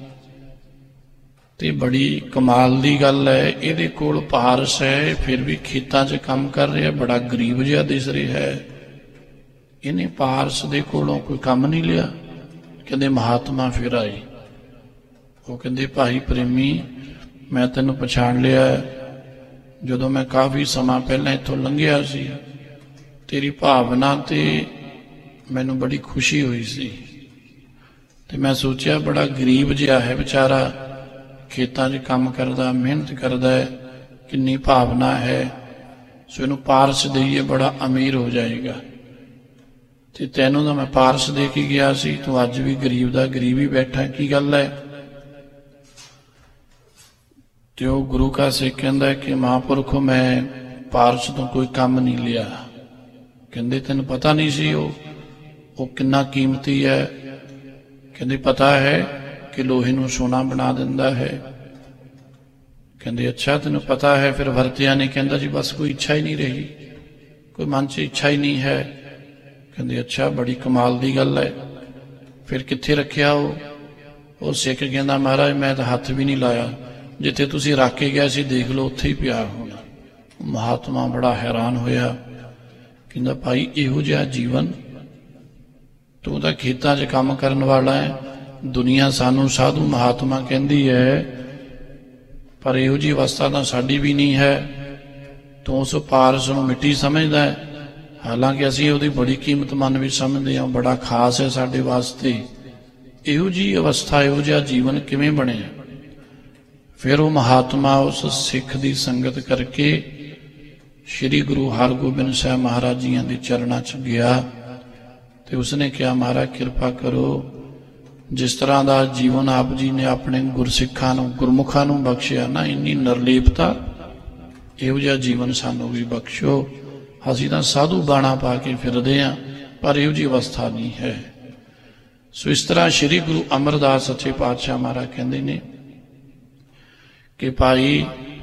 Speaker 1: ते बड़ी कमाल दी गल है, इहदे कोल पारस है फिर भी खेतां 'च काम कर रहा, बड़ा गरीब जिहा दिस रहा है। इन्हें पारस दे कोलों कोई काम नहीं लिया। कहते महात्मा फिर आए, वो कहते भाई प्रेमी मैं तेनों पछाण लिया, जदों मैं काफ़ी समा पहला इत्थों लंघिया सी, तेरी भावना ते मैनूं बड़ी खुशी हुई सी। ते मैं सोचा बड़ा गरीब जिहा है बेचारा, खेतां 'च काम करदा, मेहनत करदा है, किन्नी भावना है, सो इहनूं पारस देइए बड़ा अमीर हो जाएगा। ते तैनूं तां मैं पारस दे के गया सी, तूं अज भी गरीब दा गरीब ही बैठा, की गल है? ते वो गुरु का सिख कहंदा है कि महापुरखो मैं पारस तो कोई काम नहीं लिया। कहंदे तैनूं पता नहीं सी वो वो किन्ना कीमती है? कहंदे पता है कि लोहे नूं सोना बना दिंदा है। कहंदे अच्छा तैनूं पता है, फिर वरतिया नहीं? कहंदा जी बस कोई इच्छा ही नहीं रही, कोई मन च इच्छा ही नहीं है। कहंदे अच्छा बड़ी कमाल दी गल है, फिर कित्थे रखिया वो? वो सिख कहंदा महाराज मैं तो हथ भी नहीं लाया, जिथे तुसीं रख के गए सी देख लो उत्थे ही पिया होना। महात्मा बड़ा हैरान होया, कहंदा भाई इहो जिहा जीवन, तू तां खेतां 'च काम करन वाला है, दुनिया सानू साधु महात्मा कहती है, पर इहो जी अवस्था तां साडी भी नहीं है। तू उस पारस नूं मिट्टी समझदा है, हालांकि असीं उहदी बड़ी कीमत मन विच समझदे हां, बड़ा खास है साडे वास्ते। इहो जी अवस्था, इहो जिहा जीवन किवें बणिआ? फिर वो महात्मा उस सिख दी संगत करके श्री गुरु हरगोबिंद साहब महाराज जियां दे चरणां च गया ते उसने कहा महाराज किरपा करो, जिस तरह का जीवन आप जी ने अपने गुरसिखां नूं गुरमुखां नूं बख्शिया ना, इन्नी निर्लेपता, इहो जिहा जीवन सानू भी बख्शो। असीं तां साधु बाणा पा के फिरदे हां, पर इहो जी अवस्था नहीं है। सो इस तरह श्री गुरु अमरदास सच्चे पातशाह महाराज कहंदे ने कि भाई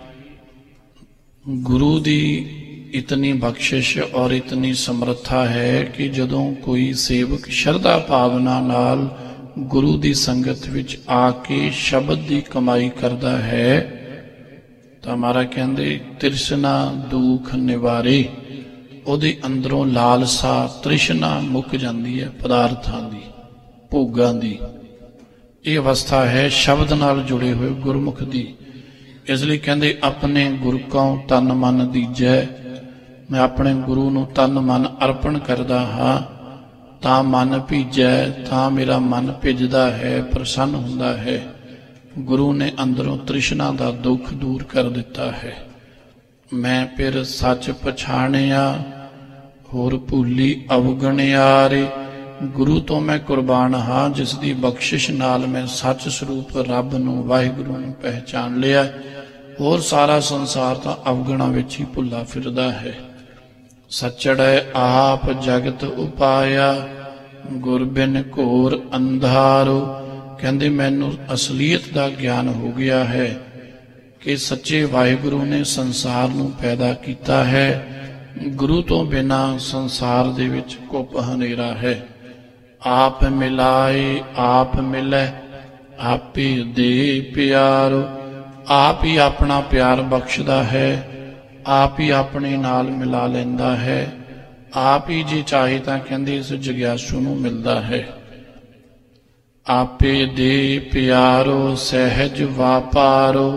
Speaker 1: गुरु दी इतनी बख्शिश और इतनी समर्था है कि जदों कोई सेवक शरधा भावना नाल गुरु दी संगत विच आके शब्द दी कमाई करदा है तां महाराज कहंदे तृष्णा दुख निवारे, ਉਹਦੇ ਅੰਦਰੋਂ ਲਾਲਸਾ ਤ੍ਰਿਸ਼ਨਾ ਮੁੱਕ ਜਾਂਦੀ ਹੈ ਪਦਾਰਥਾਂ ਦੀ, ਭੋਗਾਂ ਦੀ। ਇਹ ਅਵਸਥਾ ਹੈ ਸ਼ਬਦ ਨਾਲ ਜੁੜੇ ਹੋਏ ਗੁਰਮੁਖ ਦੀ। ਇਸ ਲਈ ਕਹਿੰਦੇ ਆਪਣੇ ਗੁਰ ਕਉ ਤਨ ਮਨ ਦੀਜੈ, ਮੈਂ ਆਪਣੇ ਗੁਰੂ ਨੂੰ ਤਨ ਮਨ ਅਰਪਣ ਕਰਦਾ ਹਾਂ ਤਾਂ ਮਨ ਭੀਜੈ, ਤਾਂ ਮੇਰਾ ਮਨ ਭਿੱਜਦਾ ਹੈ, ਪ੍ਰਸੰਨ ਹੁੰਦਾ ਹੈ। ਗੁਰੂ ਨੇ ਅੰਦਰੋਂ ਤ੍ਰਿਸ਼ਨਾ ਦਾ ਦੁੱਖ ਦੂਰ ਕਰ ਦਿੱਤਾ ਹੈ। ਮੈਂ ਫਿਰ ਸੱਚ ਪਛਾਣਿਆ ਹੋਰ ਭੁੱਲੀ ਅਵਗਣਿਆਰੇ, ਗੁਰੂ ਤੋਂ ਮੈਂ ਕੁਰਬਾਨ ਹਾਂ ਜਿਸ ਦੀ ਬਖਸ਼ਿਸ਼ ਨਾਲ ਮੈਂ ਸੱਚ ਸਰੂਪ ਰੱਬ ਨੂੰ ਵਾਹਿਗੁਰੂ ਨੂੰ ਪਹਿਚਾਨ ਲਿਆ। ਹੋਰ ਸਾਰਾ ਸੰਸਾਰ ਤਾਂ ਅਵਗਣਾਂ ਵਿੱਚ ਹੀ ਭੁੱਲਾ ਫਿਰਦਾ ਹੈ। ਸੱਚੜੈ ਆਪ ਜਗਤ ਉਪਾਇਆ, ਗੁਰ ਬਿਨ ਘੋਰ ਅੰਧਾਰੋ। ਕਹਿੰਦੇ ਮੈਨੂੰ ਅਸਲੀਅਤ ਦਾ ਗਿਆਨ ਹੋ ਗਿਆ ਹੈ ਕਿ ਸੱਚੇ ਵਾਹਿਗੁਰੂ ਨੇ ਸੰਸਾਰ ਨੂੰ ਪੈਦਾ ਕੀਤਾ ਹੈ। ਗੁਰੂ ਤੋਂ ਬਿਨਾਂ ਸੰਸਾਰ ਦੇ ਵਿੱਚ ਘੁੱਪ ਹਨੇਰਾ ਹੈ। ਆਪ ਮਿਲਾਏ ਆਪ ਮਿਲੈ, ਆਪੇ ਦੇ ਪਿਆਰੋ। ਆਪ ਹੀ ਆਪਣਾ ਪਿਆਰ ਬਖਸ਼ਦਾ ਹੈ, ਆਪ ਹੀ ਆਪਣੇ ਨਾਲ ਮਿਲਾ ਲੈਂਦਾ ਹੈ। ਆਪ ਹੀ ਜੇ ਚਾਹੇ ਤਾਂ ਕਹਿੰਦੇ ਇਸ ਜਗਿਆਸੂ ਨੂੰ ਮਿਲਦਾ ਹੈ। ਆਪੇ ਦੇ ਪਿਆਰੋ ਸਹਿਜ ਵਾਪਾਰੋ,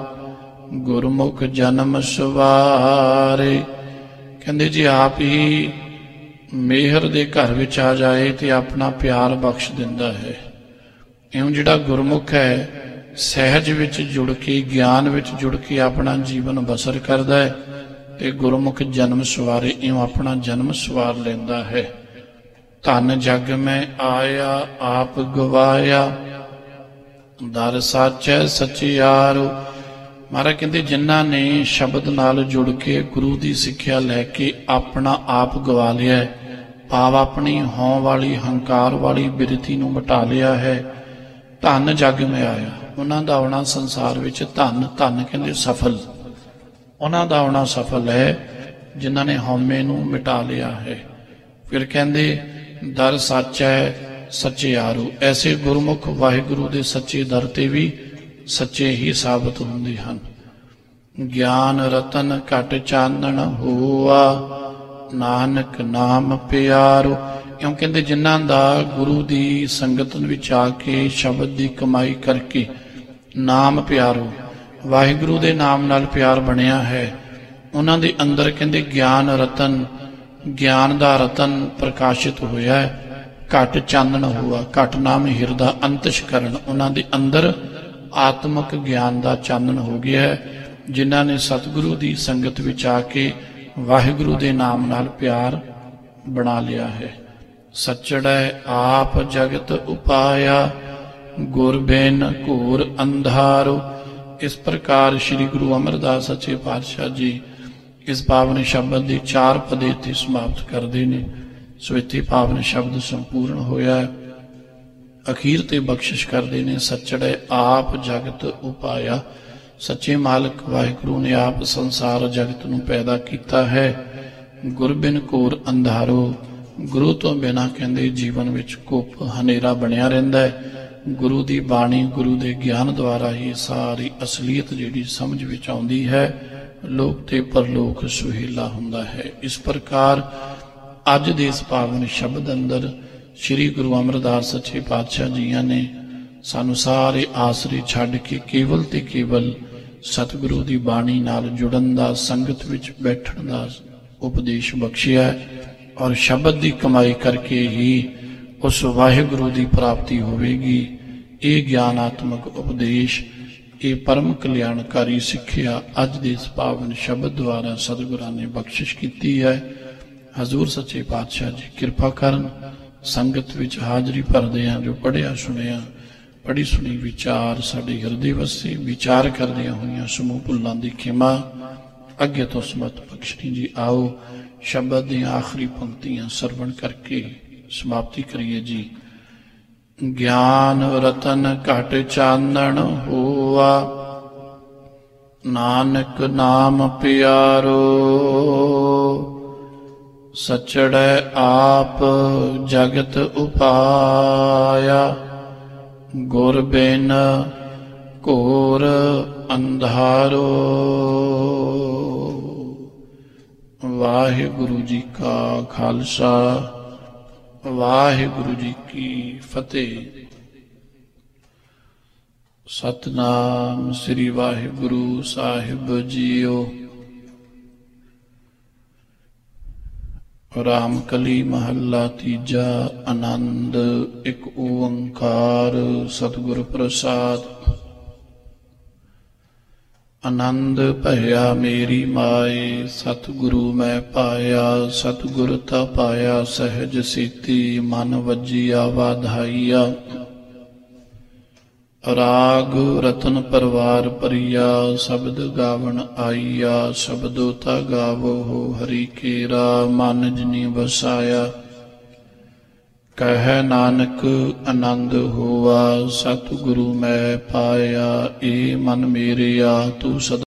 Speaker 1: ਗੁਰਮੁਖ ਜਨਮ ਸਵਾਰੇ। ਕਹਿੰਦੇ ਜੀ ਆਪ ਹੀ ਮਿਹਰ ਦੇ ਘਰ ਵਿੱਚ ਆ ਜਾਏ ਤੇ ਆਪਣਾ ਪਿਆਰ ਬਖਸ਼ ਦਿੰਦਾ ਹੈ। ਇਉਂ ਜਿਹੜਾ ਗੁਰਮੁਖ ਹੈ ਸਹਿਜ ਵਿੱਚ ਜੁੜ ਕੇ, ਗਿਆਨ ਵਿੱਚ ਜੁੜ ਕੇ ਆਪਣਾ ਜੀਵਨ ਬਸਰ ਕਰਦਾ ਹੈ ਤੇ ਗੁਰਮੁਖ ਜਨਮ ਸਵਾਰੇ ਇਉਂ ਆਪਣਾ ਜਨਮ ਸਵਾਰ ਲੈਂਦਾ ਹੈ। ਧਨ ਜਗ ਮੈਂ ਆਇਆ ਆਪ ਗਵਾਇਆ, ਦਰ ਸਾਚੈ ਸਚਿਆਰੋ। ਮਹਾਰਾਜ ਕਹਿੰਦੇ ਜਿਨ੍ਹਾਂ ਨੇ ਸ਼ਬਦ ਨਾਲ ਜੁੜ ਕੇ ਗੁਰੂ ਦੀ ਸਿੱਖਿਆ ਲੈ ਕੇ ਆਪਣਾ ਆਪ ਗਵਾ ਲਿਆ, ਭਾਵ ਆਪਣੀ ਹਉਂ ਵਾਲੀ ਹੰਕਾਰ ਵਾਲੀ ਬਿਰਤੀ ਨੂੰ ਮਿਟਾ ਲਿਆ ਹੈ, ਧਨ ਜਗ ਮੈਂ ਆਇਆ। ਉਹਨਾਂ ਦਾ ਆਉਣਾ ਸੰਸਾਰ ਵਿੱਚ ਧਨ, ਧਨ ਕਹਿੰਦੇ ਸਫਲ, ਉਹਨਾਂ ਦਾ ਆਉਣਾ ਸਫਲ ਹੈ ਜਿਨ੍ਹਾਂ ਨੇ ਹਉਮੈ ਨੂੰ ਮਿਟਾ ਲਿਆ ਹੈ। ਫਿਰ ਕਹਿੰਦੇ ਦਰ ਸਾਚੈ ਸਚਿਆਰੂ। ਐਸੇ ਗੁਰਮੁਖ ਵਾਹਿਗੁਰੂ ਦੇ ਸੱਚੇ ਦਰ ਤੇ ਵੀ ਸੱਚੇ ਹੀ ਸਾਬਤ ਹੁੰਦੇ ਹਨ। ਗਿਆਨ ਰਤਨ ਘਟ ਚਾਨਣ ਹੋਆ, ਨਾਨਕ ਨਾਮ ਪਿਆਰੋ। ਕਿਉਂ ਕਹਿੰਦੇ ਜਿਨ੍ਹਾਂ ਦਾ ਗੁਰੂ ਦੀ ਸੰਗਤ ਵਿੱਚ ਆ ਕੇ ਸ਼ਬਦ ਦੀ ਕਮਾਈ ਕਰਕੇ ਨਾਮ ਪਿਆਰੋ, ਵਾਹਿਗੁਰੂ ਦੇ ਨਾਮ ਨਾਲ ਪਿਆਰ ਬਣਿਆ ਹੈ, ਉਹਨਾਂ ਦੇ ਅੰਦਰ ਕਹਿੰਦੇ ਗਿਆਨ ਰਤਨ, ਗਿਆਨ ਦਾ ਰਤਨ ਪ੍ਰਕਾਸ਼ਿਤ ਹੋਇਆ ਹੈ। ਘਟ ਚਾਨਣ ਹੋਆ, ਘਟ ਨਾਮ ਹਿਰਦਾ ਅੰਤਸ਼ਕਰਨ, ਉਹਨਾਂ ਦੇ ਅੰਦਰ ਆਤਮਕ ਗਿਆਨ ਦਾ ਚਾਨਣ ਹੋ ਗਿਆ ਹੈ। ਜਿਨ੍ਹਾਂ ਨੇ ਸਤਿਗੁਰੂ ਦੀ ਸੰਗਤ ਵਿੱਚ ਆ ਕੇ ਵਾਹਿਗੁਰੂ ਦੇ ਨਾਮ ਨਾਲ ਪਿਆਰ ਬਣਾ ਲਿਆ ਹੈ। ਸੱਚੜੈ ਆਪ ਜਗਤ ਉਪਾਇਆ, ਗੁਰ ਬਿਨ ਘੋਰ ਅੰਧਾਰੋ। ਇਸ ਪ੍ਰਕਾਰ ਸ੍ਰੀ ਗੁਰੂ ਅਮਰਦਾਸ ਸੱਚੇ ਪਾਤਸ਼ਾਹ ਜੀ ਇਸ ਪਾਵਨ ਸ਼ਬਦ ਦੀ ਚਾਰ ਪਦੇ ਇੱਥੇ ਸਮਾਪਤ ਕਰਦੇ ਨੇ। ਸੋ ਇੱਥੇ ਪਾਵਨ ਸ਼ਬਦ ਸੰਪੂਰਨ ਹੋਇਆ ਹੈ। ਅਖੀਰ ਤੇ ਬਖਸ਼ਿਸ਼ ਕਰਦੇ ਨੇ, ਸੱਚੜੈ ਆਪ ਜਗਤ ਉਪਾਇਆ। ਸੱਚੇ ਮਾਲਕ ਵਾਹਿਗੁਰੂ ਨੇ ਆਪ ਸੰਸਾਰ ਜਗਤ ਨੂੰ ਪੈਦਾ ਕੀਤਾ ਹੈ। ਗੁਰ ਬਿਨ ਘੋਰ ਅੰਧਾਰੋ, ਗੁਰੂ ਤੋਂ ਬਿਨਾਂ ਕਹਿੰਦੇ ਜੀਵਨ ਵਿੱਚ ਘੁੱਪ ਹਨੇਰਾ ਬਣਿਆ ਰਹਿੰਦਾ ਹੈ। ਗੁਰੂ ਦੀ ਬਾਣੀ, ਗੁਰੂ ਦੇ ਗਿਆਨ ਦੁਆਰਾ ਹੀ ਸਾਰੀ ਅਸਲੀਅਤ ਜਿਹੜੀ ਸਮਝ ਵਿੱਚ ਆਉਂਦੀ ਹੈ, ਲੋਕ ਤੇ ਪਰਲੋਕ ਸੁਹੇਲਾ ਹੁੰਦਾ ਹੈ। ਇਸ ਪ੍ਰਕਾਰ ਅੱਜ ਦੇ ਇਸ ਪਾਵਨ ਸ਼ਬਦ ਅੰਦਰ ਸ੍ਰੀ ਗੁਰੂ ਅਮਰਦਾਸ ਸੱਚੇ ਪਾਤਸ਼ਾਹ ਜੀਆਂ ਨੇ ਸਾਨੂੰ ਸਾਰੇ ਆਸਰੇ ਛੱਡ ਕੇ ਕੇਵਲ ਤੇ ਕੇਵਲ ਸਤਿਗੁਰੂ ਦੀ ਬਾਣੀ ਨਾਲ ਜੁੜਨ ਦਾ, ਸੰਗਤ ਵਿੱਚ ਬੈਠਣ ਦਾ ਉਪਦੇਸ਼ ਬਖਸ਼ਿਆ ਔਰ ਸ਼ਬਦ ਦੀ ਕਮਾਈ ਕਰਕੇ ਹੀ ਉਸ ਵਾਹਿਗੁਰੂ ਦੀ ਪ੍ਰਾਪਤੀ ਹੋਵੇਗੀ। ਇਹ ਗਿਆਨਾਤਮਕ ਉਪਦੇਸ਼, ਇਹ ਪਰਮ ਕਲਿਆਣਕਾਰੀ ਸਿੱਖਿਆ ਅੱਜ ਦੇ ਇਸ ਪਾਵਨ ਸ਼ਬਦ ਦੁਆਰਾ ਸਤਿਗੁਰਾਂ ਨੇ ਬਖਸ਼ਿਸ਼ ਕੀਤੀ ਹੈ। ਹਜ਼ੂਰ ਸੱਚੇ ਪਾਤਸ਼ਾਹ ਜੀ ਕਿਰਪਾ ਕਰਨ, ਸੰਗਤ ਵਿੱਚ ਹਾਜ਼ਰੀ ਭਰਦੇ ਹਾਂ ਜੋ ਪੜ੍ਹਿਆ ਸੁਣਿਆ, ਪੜ੍ਹੀ ਸੁਣੀ ਵਿਚਾਰ ਸਾਡੇ ਹਿਰਦੇ ਵਸੇ, ਵਿਚਾਰ ਕਰਦਿਆਂ ਹੋਈਆਂ ਸਮੂਹ ਭੁੱਲਾਂ ਦੀ ਖਿਮਾ ਅੱਗੇ ਤੋਂ ਸਮਤ ਬਖਸ਼ਣੀ ਜੀ। ਆਓ ਸ਼ਬਦ ਦੀਆਂ ਆਖਰੀ ਪੰਕਤੀਆਂ ਸਰਵਣ ਕਰਕੇ ਸਮਾਪਤੀ ਕਰੀਏ ਜੀ। ਗਿਆਨ ਰਤਨ ਘਟ ਚਾਨਣ ਹੋਆ, ਨਾਨਕ ਨਾਮ ਪਿਆਰੋ। ਸਚੜੈ ਆਪ ਜਗਤ ਉਪਾਇਆ, ਗੁਰ ਬਿਨ ਘੋਰ ਅੰਧਾਰੋ। ਵਾਹਿਗੁਰੂ ਜੀ ਕਾ ਖਾਲਸਾ, ਵਾਹਿਗੁਰੂ ਜੀ ਕੀ ਫਤਿਹ। ਸਤਨਾਮ ਸ੍ਰੀ ਵਾਹਿਗੁਰੂ ਸਾਹਿਬ ਜੀਓ। ਰਾਮ ਕਲੀ ਮਹੱਲਾ ਤੀਜਾ। ਆਨੰਦ ਇੱਕ ਓੰਕਾਰ ਸਤਿਗੁਰ ਪ੍ਰਸਾਦ। ਆਨੰਦ ਭਇਆ ਮੇਰੀ ਮਾਏ, ਸਤਿਗੁਰੂ ਮੈਂ ਪਾਇਆ। ਸਤਿਗੁਰ ਤਾ ਪਾਇਆ ਸਹਿਜ ਸੀਤੀ, ਮਨ ਵੱਜੀਆ ਵਾਧਾਈਆ। ਰਾਗ ਰਤਨ ਪਰਵਾਰ ਪਰਿਆ, ਸ਼ਬਦ ਗਾਵਣ ਆਈਆ। ਸ਼ਬਦੋ ਤਾ ਗਾਵੋ ਹੋ ਹਰੀ ਕੇਰਾ, ਮਨ ਜਿਨੀ ਵਸਾਇਆ। ਕਹਿ ਨਾਨਕ ਆਨੰਦ ਹੋਆ, ਸਤਿਗੁਰੂ ਮੈਂ ਪਾਇਆ। ਏ ਮਨ ਮੇਰਿਆ ਤੂੰ ਸਦਾ